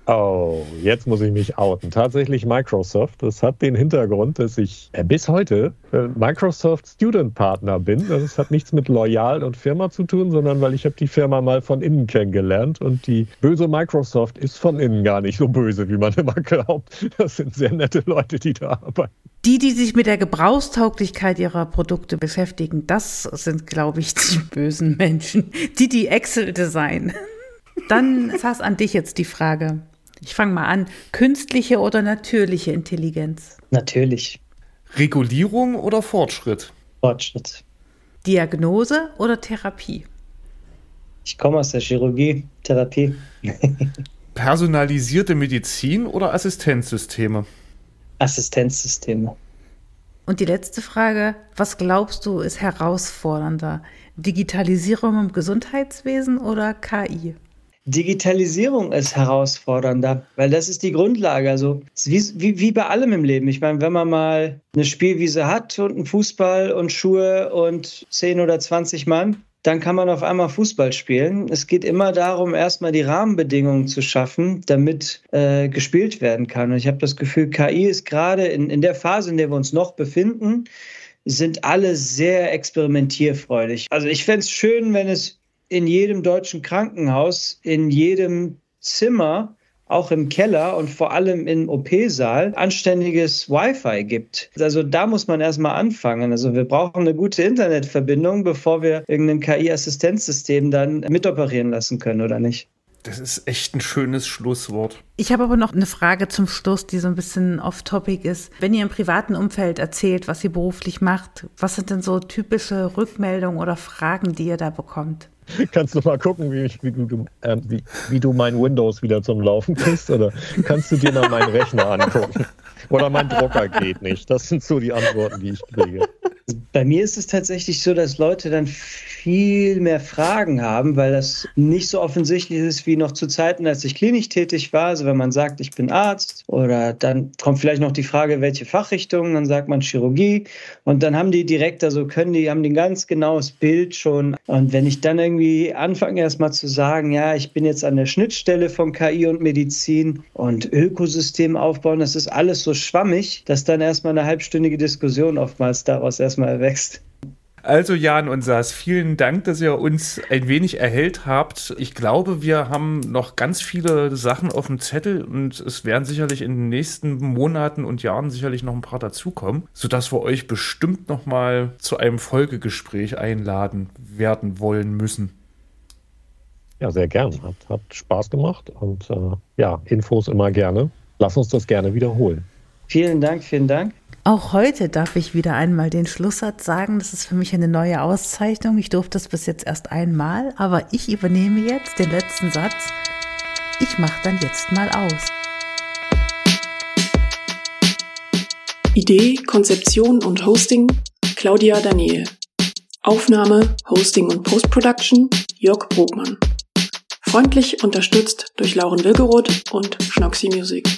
Oh, jetzt muss ich mich outen. Tatsächlich Microsoft. Das hat den Hintergrund, dass ich bis heute Microsoft Student Partner bin. Das hat nichts mit Loyal und Firma zu tun, sondern weil ich habe die Firma mal von innen kennengelernt und die böse Microsoft ist von innen gar nicht so böse, wie man immer glaubt. Das sind sehr nette Leute, die da arbeiten. Die sich mit der Gebrauchstauglichkeit ihrer Produkte beschäftigen, das sind, glaube ich, die bösen Menschen, die Excel designen. Dann Sass, an dich jetzt die Frage. Ich fange mal an. Künstliche oder natürliche Intelligenz? Natürlich. Regulierung oder Fortschritt? Fortschritt. Diagnose oder Therapie? Ich komme aus der Chirurgie, Therapie. Personalisierte Medizin oder Assistenzsysteme? Assistenzsysteme. Und die letzte Frage, was glaubst du ist herausfordernder? Digitalisierung im Gesundheitswesen oder KI? Digitalisierung ist herausfordernder, weil das ist die Grundlage. Also wie bei allem im Leben. Ich meine, wenn man mal eine Spielwiese hat und einen Fußball und Schuhe und 10 oder 20 Mann, dann kann man auf einmal Fußball spielen. Es geht immer darum, erstmal die Rahmenbedingungen zu schaffen, damit gespielt werden kann. Und ich habe das Gefühl, KI ist gerade in der Phase, in der wir uns noch befinden, sind alle sehr experimentierfreudig. Also ich fände es schön, wenn es in jedem deutschen Krankenhaus, in jedem Zimmer, auch im Keller und vor allem im OP-Saal anständiges Wi-Fi gibt. Also da muss man erstmal anfangen. Also wir brauchen eine gute Internetverbindung, bevor wir irgendein KI-Assistenzsystem dann mitoperieren lassen können, oder nicht? Das ist echt ein schönes Schlusswort. Ich habe aber noch eine Frage zum Schluss, die so ein bisschen off-topic ist. Wenn ihr im privaten Umfeld erzählt, was ihr beruflich macht, was sind denn so typische Rückmeldungen oder Fragen, die ihr da bekommt? Kannst du mal gucken, wie du mein Windows wieder zum Laufen kriegst? Oder kannst du dir mal meinen Rechner angucken? Oder mein Drucker geht nicht? Das sind so die Antworten, die ich kriege. Bei mir ist es tatsächlich so, dass Leute dann viel mehr Fragen haben, weil das nicht so offensichtlich ist wie noch zu Zeiten, als ich klinisch tätig war. Also wenn man sagt, ich bin Arzt, oder dann kommt vielleicht noch die Frage, welche Fachrichtung, dann sagt man Chirurgie, und dann haben die direkt, also haben die ein ganz genaues Bild schon. Und wenn ich dann irgendwie anfange erstmal zu sagen, ja, ich bin jetzt an der Schnittstelle von KI und Medizin und Ökosystem aufbauen, das ist alles so schwammig, dass dann erstmal eine halbstündige Diskussion oftmals daraus erstmal erwächst. Also Jan und Sass, vielen Dank, dass ihr uns ein wenig erhellt habt. Ich glaube, wir haben noch ganz viele Sachen auf dem Zettel und es werden sicherlich in den nächsten Monaten und Jahren sicherlich noch ein paar dazukommen, sodass wir euch bestimmt noch mal zu einem Folgegespräch einladen werden wollen müssen. Ja, sehr gern. Hat Spaß gemacht und Infos immer gerne. Lass uns das gerne wiederholen. Vielen Dank, vielen Dank. Auch heute darf ich wieder einmal den Schlusssatz sagen. Das ist für mich eine neue Auszeichnung. Ich durfte das bis jetzt erst einmal, aber ich übernehme jetzt den letzten Satz. Ich mache dann jetzt mal aus. Idee, Konzeption und Hosting Claudia Daniel. Aufnahme, Hosting und Post-Production Jörg Brugmann. Freundlich unterstützt durch Lauren Wilgeroth und Schnoxy Music.